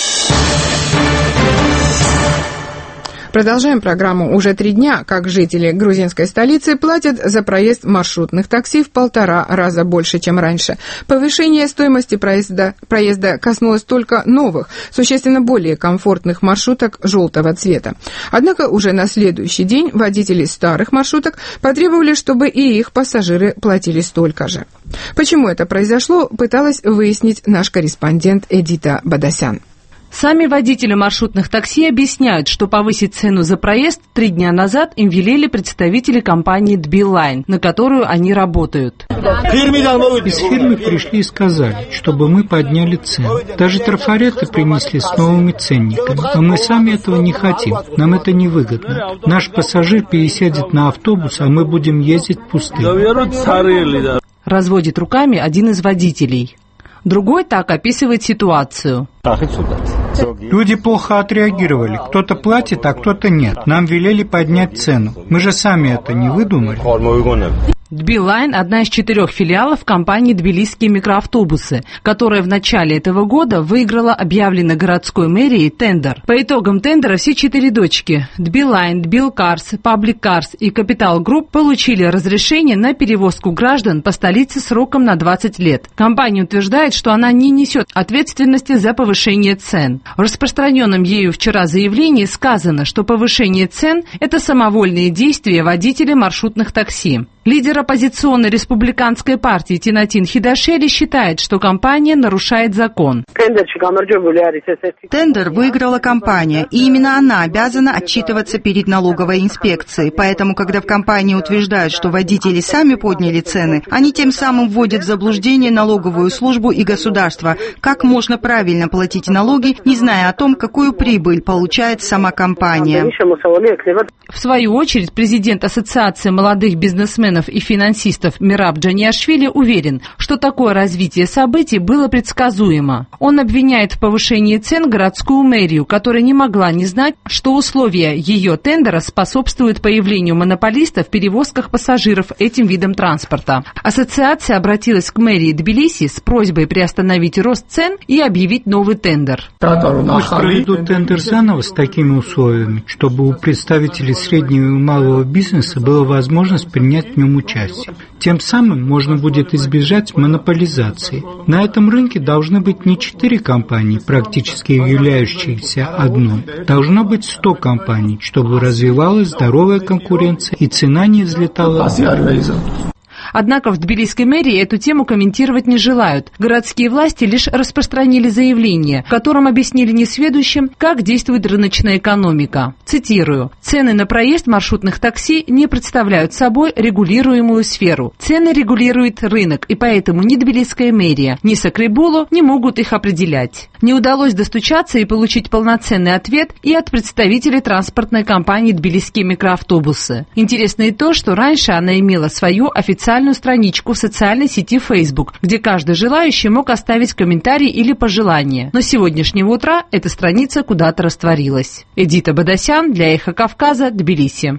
Продолжаем программу. Уже три дня, как жители грузинской столицы платят за проезд маршрутных такси в полтора раза больше, чем раньше. Повышение стоимости проезда, проезда коснулось только новых, существенно более комфортных маршруток желтого цвета. Однако уже на следующий день водители старых маршруток потребовали, чтобы и их пассажиры платили столько же. Почему это произошло, пыталась выяснить наш корреспондент Эдита Бадасян. Сами водители маршрутных такси объясняют, что повысить цену за проезд три дня назад им велели представители компании Дбилайн, на которую они работают. Из фирмы пришли и сказали, чтобы мы подняли цену. Даже трафареты принесли с новыми ценниками. Но мы сами этого не хотим. Нам это невыгодно. Наш пассажир пересядет на автобус, а мы будем ездить пустым. Разводит руками один из водителей. Другой так описывает ситуацию. Люди плохо отреагировали. Кто-то платит, а кто-то нет. Нам велели поднять цену. Мы же сами это не выдумали. Дбилайн – одна из четырех филиалов компании «Тбилисские микроавтобусы», которая в начале этого года выиграла объявленный городской мэрией тендер. По итогам тендера все четыре дочки – Дбилайн, Дбилкарс, Паблик Карс и Капитал Групп получили разрешение на перевозку граждан по столице сроком на двадцать лет. Компания утверждает, что она не несет ответственности за повышение цен. В распространенном ею вчера заявлении сказано, что повышение цен – это самовольные действия водителя маршрутных такси. Лидер оппозиционной республиканской партии Тинатин Хидашели считает, что компания нарушает закон. Тендер выиграла компания, и именно она обязана отчитываться перед налоговой инспекцией. Поэтому, когда в компании утверждают, что водители сами подняли цены, они тем самым вводят в заблуждение налоговую службу и государство. Как можно правильно платить налоги, не зная о том, какую прибыль получает сама компания? В свою очередь, президент Ассоциации молодых бизнесменов и финансистов Мираб Джаниашвили уверен, что такое развитие событий было предсказуемо. Он обвиняет в повышении цен городскую мэрию, которая не могла не знать, что условия ее тендера способствуют появлению монополиста в перевозках пассажиров этим видом транспорта. Ассоциация обратилась к мэрии Тбилиси с просьбой приостановить рост цен и объявить новый тендер. Пусть проведут тендер заново с такими условиями, чтобы у представителей среднего и малого бизнеса была возможность принять в нем участие. Тем самым можно будет избежать монополизации. На этом рынке должны быть не четыре компании, практически являющиеся одной. Должно быть сто компаний, чтобы развивалась здоровая конкуренция и цена не взлетала. Однако в тбилисской мэрии эту тему комментировать не желают. Городские власти лишь распространили заявление, в котором объяснили несведущим, как действует рыночная экономика. Цитирую. «Цены на проезд маршрутных такси не представляют собой регулируемую сферу. Цены регулирует рынок, и поэтому ни тбилисская мэрия, ни Сакрибулу не могут их определять». Не удалось достучаться и получить полноценный ответ и от представителей транспортной компании «Тбилисские микроавтобусы». Интересно и то, что раньше она имела свою официальную страничку в социальной сети Facebook, где каждый желающий мог оставить комментарий или пожелание. Но с сегодняшнего утра эта страница куда-то растворилась. Эдита Бадасян для «Эхо Кавказа», Тбилиси.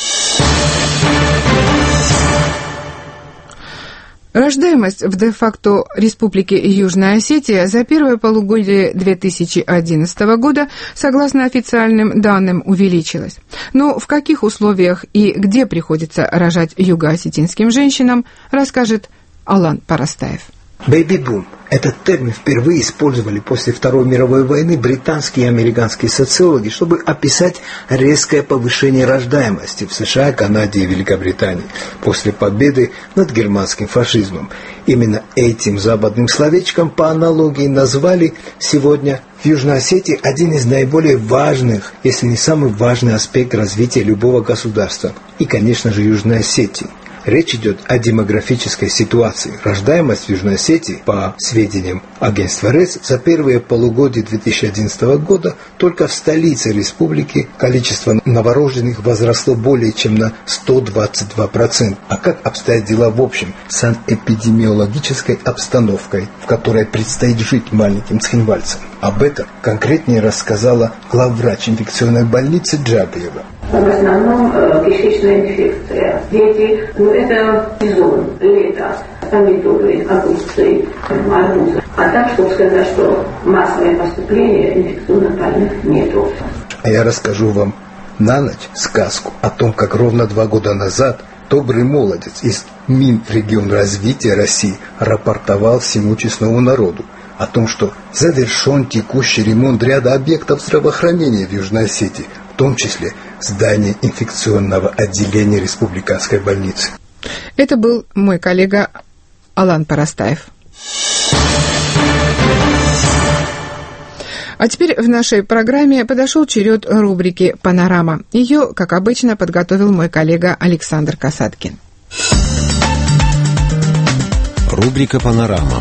Рождаемость в де-факто Республике Южная Осетия за первое полугодие две тысячи одиннадцатого года, согласно официальным данным, увеличилась. Но в каких условиях и где приходится рожать юго-осетинским женщинам, расскажет Алан Парастаев. Бэйби-бум. Этот термин впервые использовали после Второй мировой войны британские и американские социологи, чтобы описать резкое повышение рождаемости в США, Канаде и Великобритании после победы над германским фашизмом. Именно этим западным словечком по аналогии назвали сегодня в Южной Осетии один из наиболее важных, если не самый важный аспект развития любого государства. И, конечно же, Южной Осетии. Речь идет о демографической ситуации. Рождаемость в Южной Осетии, по сведениям агентства РЭС, за первые полугодие две тысячи одиннадцатого года только в столице республики количество новорожденных возросло более чем на сто двадцать два процента. А как обстоят дела в общем с санэпидемиологической обстановкой, в которой предстоит жить маленьким цхинвальцам? Об этом конкретнее рассказала главврач инфекционной больницы Джабиева. В основном э, кишечная инфекция. Дети, ну это сезон, лето, помидоры, огурцы, арбузы. А так, чтобы сказать, что массовое поступление инфекционных больных нету. А я расскажу вам на ночь сказку о том, как ровно два года назад добрый молодец из Минрегионразвития России рапортовал всему честному народу о том, что завершен текущий ремонт ряда объектов здравоохранения в Южной Осетии, в том числе здание инфекционного отделения республиканской больницы. Это был мой коллега Алан Парастаев. А теперь в нашей программе подошел черед рубрики «Панорама». Ее, как обычно, подготовил мой коллега Александр Касаткин. Рубрика «Панорама».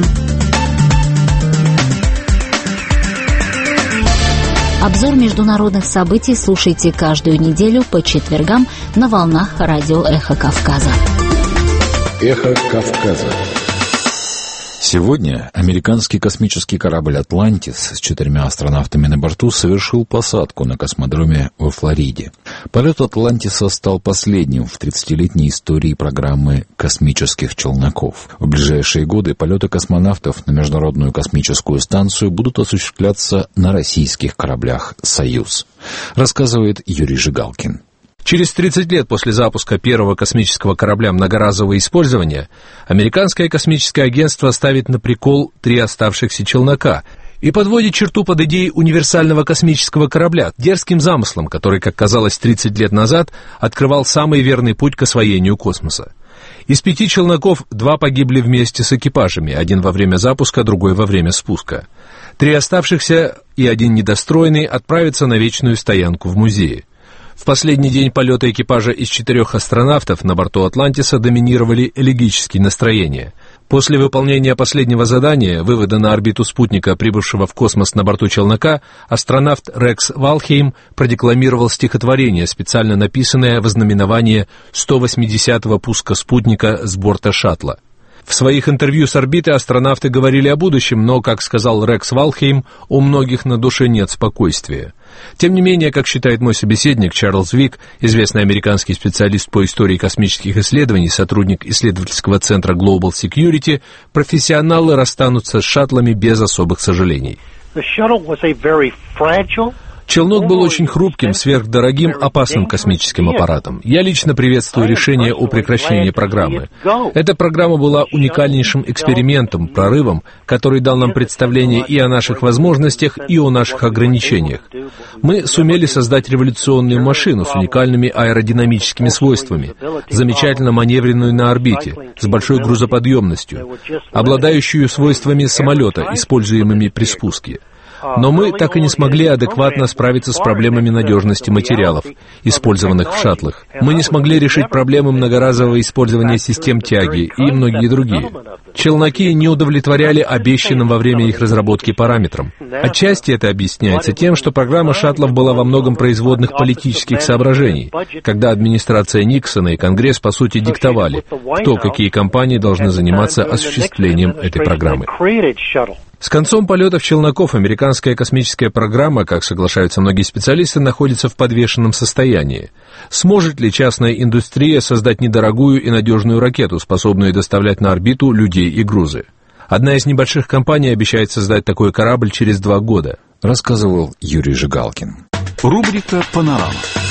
Обзор международных событий слушайте каждую неделю по четвергам на волнах радио «Эхо Кавказа». «Эхо Кавказа». Сегодня американский космический корабль «Атлантис» с четырьмя астронавтами на борту совершил посадку на космодроме во Флориде. Полет «Атлантиса» стал последним в тридцатилетней истории программы космических челноков. В ближайшие годы полеты космонавтов на Международную космическую станцию будут осуществляться на российских кораблях «Союз», рассказывает Юрий Жигалкин. Через тридцать лет после запуска первого космического корабля многоразового использования американское космическое агентство ставит на прикол три оставшихся челнока и подводит черту под идеей универсального космического корабля, дерзким замыслом, который, как казалось тридцать лет назад, открывал самый верный путь к освоению космоса. Из пяти челноков два погибли вместе с экипажами, один во время запуска, другой во время спуска. Три оставшихся и один недостроенный отправятся на вечную стоянку в музее. В последний день полета экипажа из четырех астронавтов на борту «Атлантиса» доминировали элегические настроения. После выполнения последнего задания, вывода на орбиту спутника, прибывшего в космос на борту челнока, астронавт Рекс Валхейм продекламировал стихотворение, специально написанное в ознаменование сто восьмидесятого пуска спутника с борта шаттла. В своих интервью с орбиты астронавты говорили о будущем, но, как сказал Рекс Валхейм, у многих на душе нет спокойствия. Тем не менее, как считает мой собеседник Чарльз Вик, известный американский специалист по истории космических исследований, сотрудник исследовательского центра Global Security, профессионалы расстанутся с шаттлами без особых сожалений. Челнок был очень хрупким, сверхдорогим, опасным космическим аппаратом. Я лично приветствую решение о прекращении программы. Эта программа была уникальнейшим экспериментом, прорывом, который дал нам представление и о наших возможностях, и о наших ограничениях. Мы сумели создать революционную машину с уникальными аэродинамическими свойствами, замечательно маневренную на орбите, с большой грузоподъемностью, обладающую свойствами самолета, используемыми при спуске. Но мы так и не смогли адекватно справиться с проблемами надежности материалов, использованных в шаттлах. Мы не смогли решить проблемы многоразового использования систем тяги и многие другие. Челноки не удовлетворяли обещанным во время их разработки параметрам. Отчасти это объясняется тем, что программа шаттлов была во многом производных политических соображений, когда администрация Никсона и Конгресс, по сути, диктовали, кто, какие компании должны заниматься осуществлением этой программы. С концом полетов челноков американская космическая программа, как соглашаются многие специалисты, находится в подвешенном состоянии. Сможет ли частная индустрия создать недорогую и надежную ракету, способную доставлять на орбиту людей и грузы? Одна из небольших компаний обещает создать такой корабль через два года. Рассказывал Юрий Жигалкин. Рубрика «Панорама».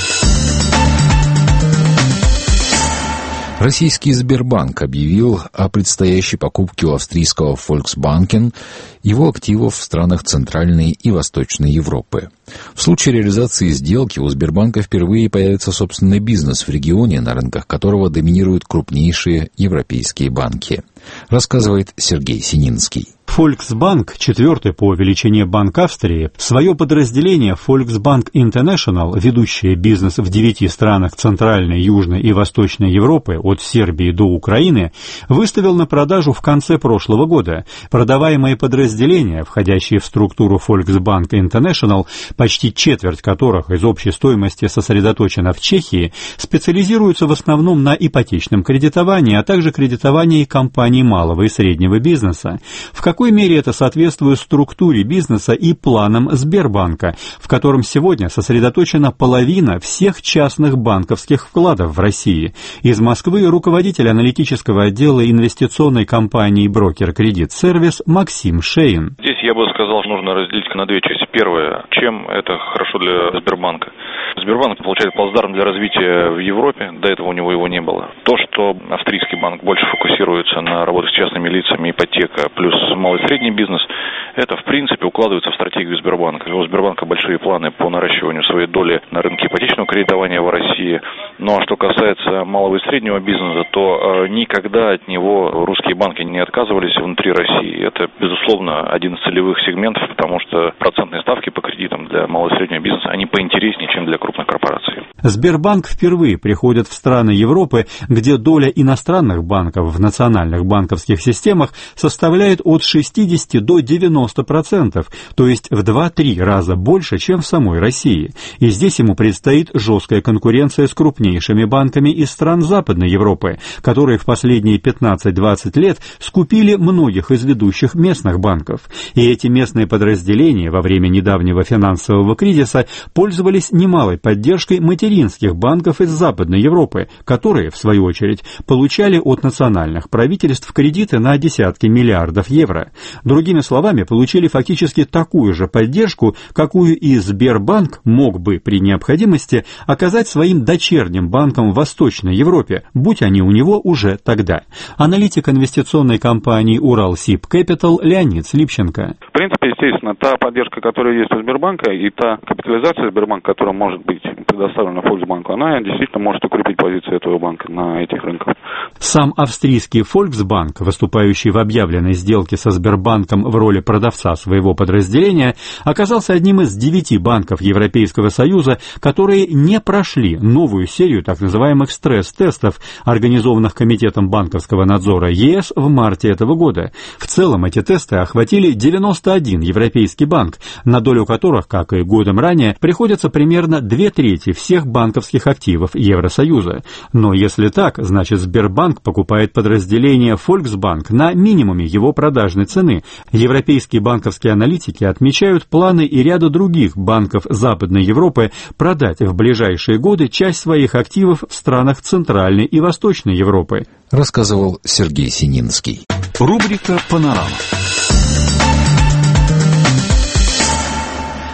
Российский Сбербанк объявил о предстоящей покупке у австрийского Volksbanken его активов в странах Центральной и Восточной Европы. В случае реализации сделки у Сбербанка впервые появится собственный бизнес в регионе, на рынках которого доминируют крупнейшие европейские банки. Рассказывает Сергей Сининский. Volksbank, четвертый по величине банк Австрии, свое подразделение Volksbank International, ведущее бизнес в девяти странах Центральной, Южной и Восточной Европы, от Сербии до Украины, выставил на продажу в конце прошлого года. Продаваемые подразделения, входящие в структуру Volksbank International, почти четверть которых из общей стоимости сосредоточена в Чехии, специализируются в основном на ипотечном кредитовании, а также кредитовании компаний малого и среднего бизнеса. В какой мере это соответствует структуре бизнеса и планам Сбербанка, в котором сегодня сосредоточена половина всех частных банковских вкладов в России. Из Москвы руководитель аналитического отдела инвестиционной компании «Брокер Кредит Сервис» Максим Шейн. Здесь я бы сказал, что нужно разделить на две части. Первое, чем это хорошо для Сбербанка. Сбербанк получает плацдарм для развития в Европе, до этого у него его не было. То, что австрийский банк больше фокусируется на работе с частными лицами, ипотека плюс малый и средний бизнес, это в принципе укладывается в стратегию Сбербанка. У Сбербанка большие планы по наращиванию своей доли на рынке ипотечного кредитования в России. Ну а что касается малого и среднего бизнеса, то э, никогда от него русские банки не отказывались внутри России. Это, безусловно, один из целевых сегментов, потому что процентные ставки по кредитам для малого и среднего бизнеса, они поинтереснее, чем для крупных корпораций. Сбербанк впервые приходит в страны Европы, где доля иностранных банков в национальных банковских системах составляет от шестидесяти до девяноста процентов, то есть в два-три раза больше, чем в самой России. И здесь ему предстоит жесткая конкуренция с крупнейшими банками из стран Западной Европы, которые в последние пятнадцать-двадцать лет скупили многих из ведущих местных банков. И эти местные подразделения во время недавнего финансового кризиса пользовались немалой поддержкой материнских банков из Западной Европы, которые, в свою очередь, получали от национальных правительств кредиты на десятки миллиардов евро. Другими словами, получили фактически такую же поддержку, какую и Сбербанк мог бы при необходимости оказать своим дочерним банкам в Восточной Европе, будь они у него уже тогда. Аналитик инвестиционной компании «Уралсиб Кэпитал» Леонид Слипченко. В принципе, естественно, та поддержка, которая есть у Сбербанка, и та капитализация Сбербанка, которая может быть предоставлена Volksbank, она действительно может укрепить позиции этого банка на этих рынках. Сам австрийский Volksbank, выступающий в объявленной сделке со Сбербанком в роли продавца своего подразделения, оказался одним из девяти банков Европейского Союза, которые не прошли новую серию так называемых стресс-тестов, организованных Комитетом банковского надзора ЕС в марте этого года. В целом эти тесты охватили девяносто один европейский банк, на долю которых, как и годом ранее, приходится примерно две трети всех банковских активов Евросоюза. Но если так, значит Сбербанк покупает подразделение Volksbank на минимуме его продажной цены. Европейские банковские аналитики отмечают планы и ряда других банков Западной Европы продать в ближайшие годы часть своих активов в странах Центральной и Восточной Европы. Рассказывал Сергей Сининский. Рубрика «Панорама».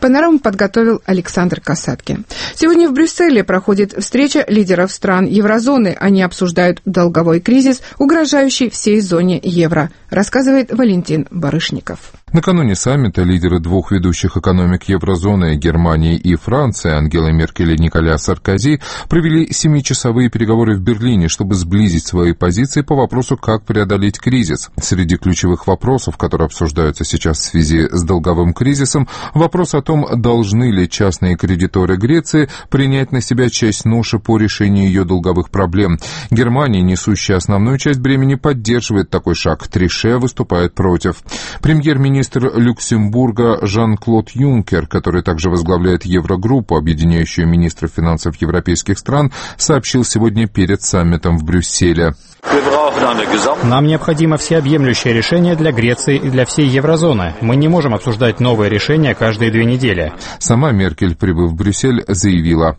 Панораму подготовил Александр Касаткин. Сегодня в Брюсселе проходит встреча лидеров стран еврозоны. Они обсуждают долговой кризис, угрожающий всей зоне евро, рассказывает Валентин Барышников. Накануне саммита лидеры двух ведущих экономик еврозоны, Германии и Франции, Ангела Меркель и Николя Саркози, провели семичасовые переговоры в Берлине, чтобы сблизить свои позиции по вопросу, как преодолеть кризис. Среди ключевых вопросов, которые обсуждаются сейчас в связи с долговым кризисом, вопрос о том, должны ли частные кредиторы Греции принять на себя часть ноши по решению ее долговых проблем. Германия, несущая основную часть бремени, поддерживает такой шаг. Трише выступает против. Премьер-министр Люксембурга Жан-Клод Юнкер, который также возглавляет Еврогруппу, объединяющую министров финансов европейских стран, сообщил сегодня перед саммитом в Брюсселе. Нам необходимо всеобъемлющее решение для Греции и для всей еврозоны. Мы не можем обсуждать новые решения каждые две недели. Сама Меркель, прибыв в Брюссель, заявила: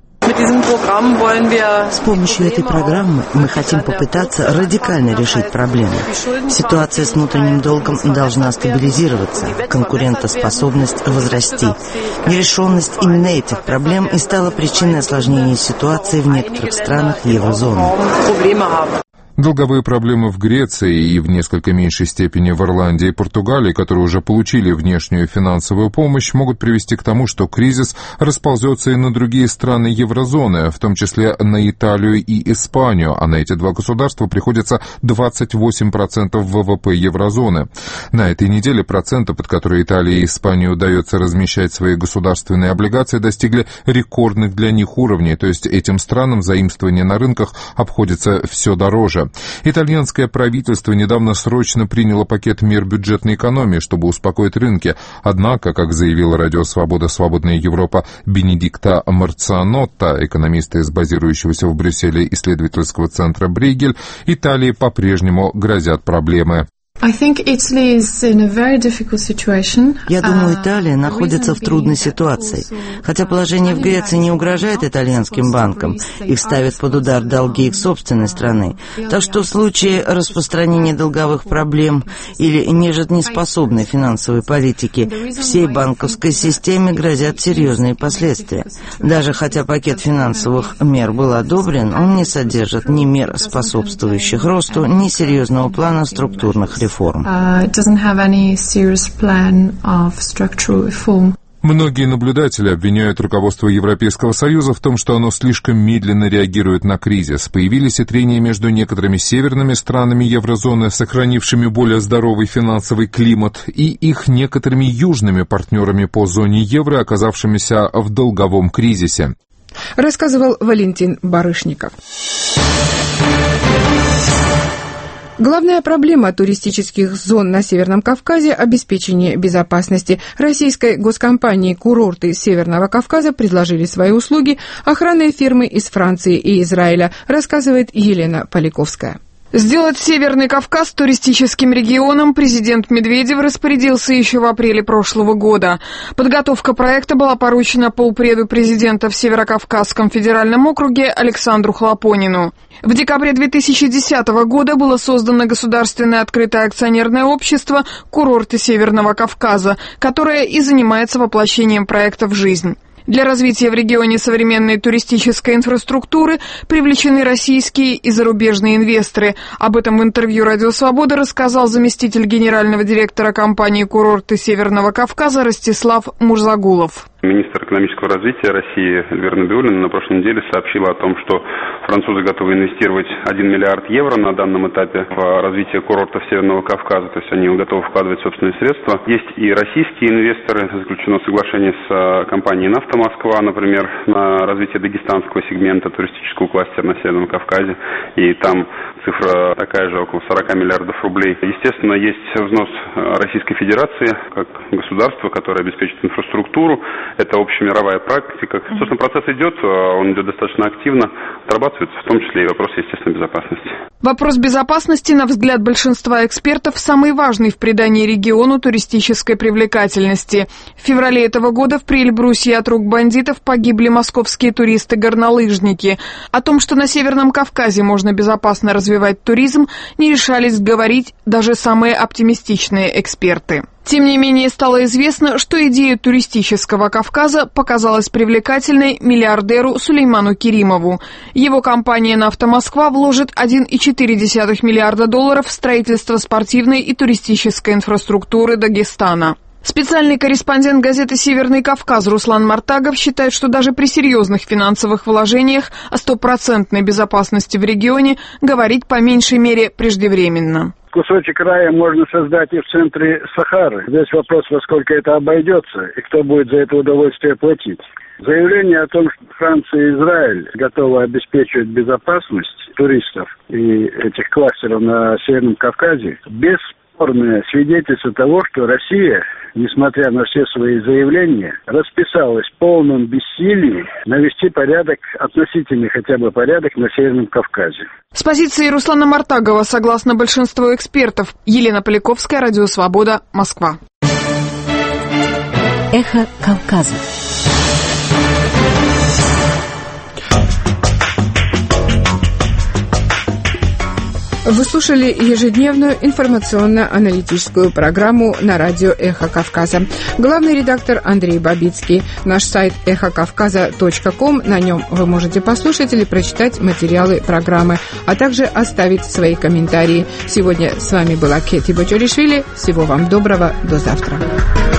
с помощью этой программы мы хотим попытаться радикально решить проблемы. Ситуация с внутренним долгом должна стабилизироваться, конкурентоспособность возрасти. Нерешенность именно этих проблем и стала причиной осложнения ситуации в некоторых странах еврозоны. Долговые проблемы в Греции и в несколько меньшей степени в Ирландии и Португалии, которые уже получили внешнюю финансовую помощь, могут привести к тому, что кризис расползется и на другие страны еврозоны, в том числе на Италию и Испанию, а на эти два государства приходится двадцать восемь процентов ВВП еврозоны. На этой неделе проценты, под которые Италии и Испании удается размещать свои государственные облигации, достигли рекордных для них уровней, то есть этим странам заимствование на рынках обходится все дороже. Итальянское правительство недавно срочно приняло пакет мер бюджетной экономии, чтобы успокоить рынки. Однако, как заявила радио «Свобода. Свободная Европа» Бенедикта Марцианотта, экономиста из базирующегося в Брюсселе исследовательского центра Брейгель, Италии по-прежнему грозят проблемы. Я думаю, Италия находится в трудной ситуации. Хотя положение в Греции не угрожает итальянским банкам, их ставят под удар долги их собственной страны. Так что в случае распространения долговых проблем или нежизнеспособной финансовой политики всей банковской системе грозят серьезные последствия. Даже хотя пакет финансовых мер был одобрен, он не содержит ни мер, способствующих росту, ни серьезного плана структурных реформ. Uh, it doesn't have any serious plan of structural reform. Многие наблюдатели обвиняют руководство Европейского Союза в том, что оно слишком медленно реагирует на кризис. Появились и трения между некоторыми северными странами еврозоны, сохранившими более здоровый финансовый климат, и их некоторыми южными партнерами по зоне евро, оказавшимися в долговом кризисе. Рассказывал Валентин Барышников. Главная проблема туристических зон на Северном Кавказе – обеспечение безопасности. Российской госкомпании «Курорты Северного Кавказа» предложили свои услуги охранные фирмы из Франции и Израиля, рассказывает Елена Поляковская. Сделать Северный Кавказ туристическим регионом президент Медведев распорядился еще в апреле прошлого года. Подготовка проекта была поручена полпреду президента в Северокавказском федеральном округе Александру Хлопонину. В декабре две тысячи десятого года было создано государственное открытое акционерное общество «Курорты Северного Кавказа», которое и занимается воплощением проекта в жизнь. Для развития в регионе современной туристической инфраструктуры привлечены российские и зарубежные инвесторы. Об этом в интервью «Радио Свобода» рассказал заместитель генерального директора компании «Курорты Северного Кавказа» Ростислав Мурзагулов. Министр экономического развития России Эльвира Набиуллина на прошлой неделе сообщила о том, что французы готовы инвестировать один миллиард евро на данном этапе в развитие курортов Северного Кавказа, то есть они готовы вкладывать собственные средства. Есть и российские инвесторы, заключено соглашение с компанией «Нафта Москва», например, на развитие дагестанского сегмента туристического кластера на Северном Кавказе, и там цифра такая же, около сорок миллиардов рублей. Естественно, есть взнос Российской Федерации как государства, которое обеспечит инфраструктуру. Это общемировая практика. Собственно, процесс идет, он идет достаточно активно, отрабатывается, в том числе и вопрос, естественно, безопасности. Вопрос безопасности, на взгляд большинства экспертов, самый важный в придании региону туристической привлекательности. В феврале этого года в Приэльбрусье от рук бандитов погибли московские туристы-горнолыжники. О том, что на Северном Кавказе можно безопасно развивать туризм, не решались говорить даже самые оптимистичные эксперты. Тем не менее, стало известно, что идея туристического Кавказа показалась привлекательной миллиардеру Сулейману Керимову. Его компания «Нафта Москва» вложит один целых четыре десятых миллиарда долларов в строительство спортивной и туристической инфраструктуры Дагестана. Специальный корреспондент газеты «Северный Кавказ» Руслан Мартагов считает, что даже при серьезных финансовых вложениях о стопроцентной безопасности в регионе говорить по меньшей мере преждевременно. Кусочек рая можно создать и в центре Сахары. Здесь вопрос, во сколько это обойдется и кто будет за это удовольствие платить. Заявление о том, что Франция и Израиль готовы обеспечивать безопасность туристов и этих кластеров на Северном Кавказе, бесспорное свидетельство того, что Россия, несмотря на все свои заявления, расписалась в полном бессилии навести порядок, относительный хотя бы порядок на Северном Кавказе. С позиции Руслана Мартагова, согласно большинству экспертов, Елена Поляковская, Радио Свобода, Москва. Эхо Кавказа. Вы слушали ежедневную информационно-аналитическую программу на радио «Эхо Кавказа». Главный редактор Андрей Бабицкий. Наш сайт эхо кавказа точка ком. На нем вы можете послушать или прочитать материалы программы, а также оставить свои комментарии. Сегодня с вами была Кети Бочоришвили. Всего вам доброго. До завтра.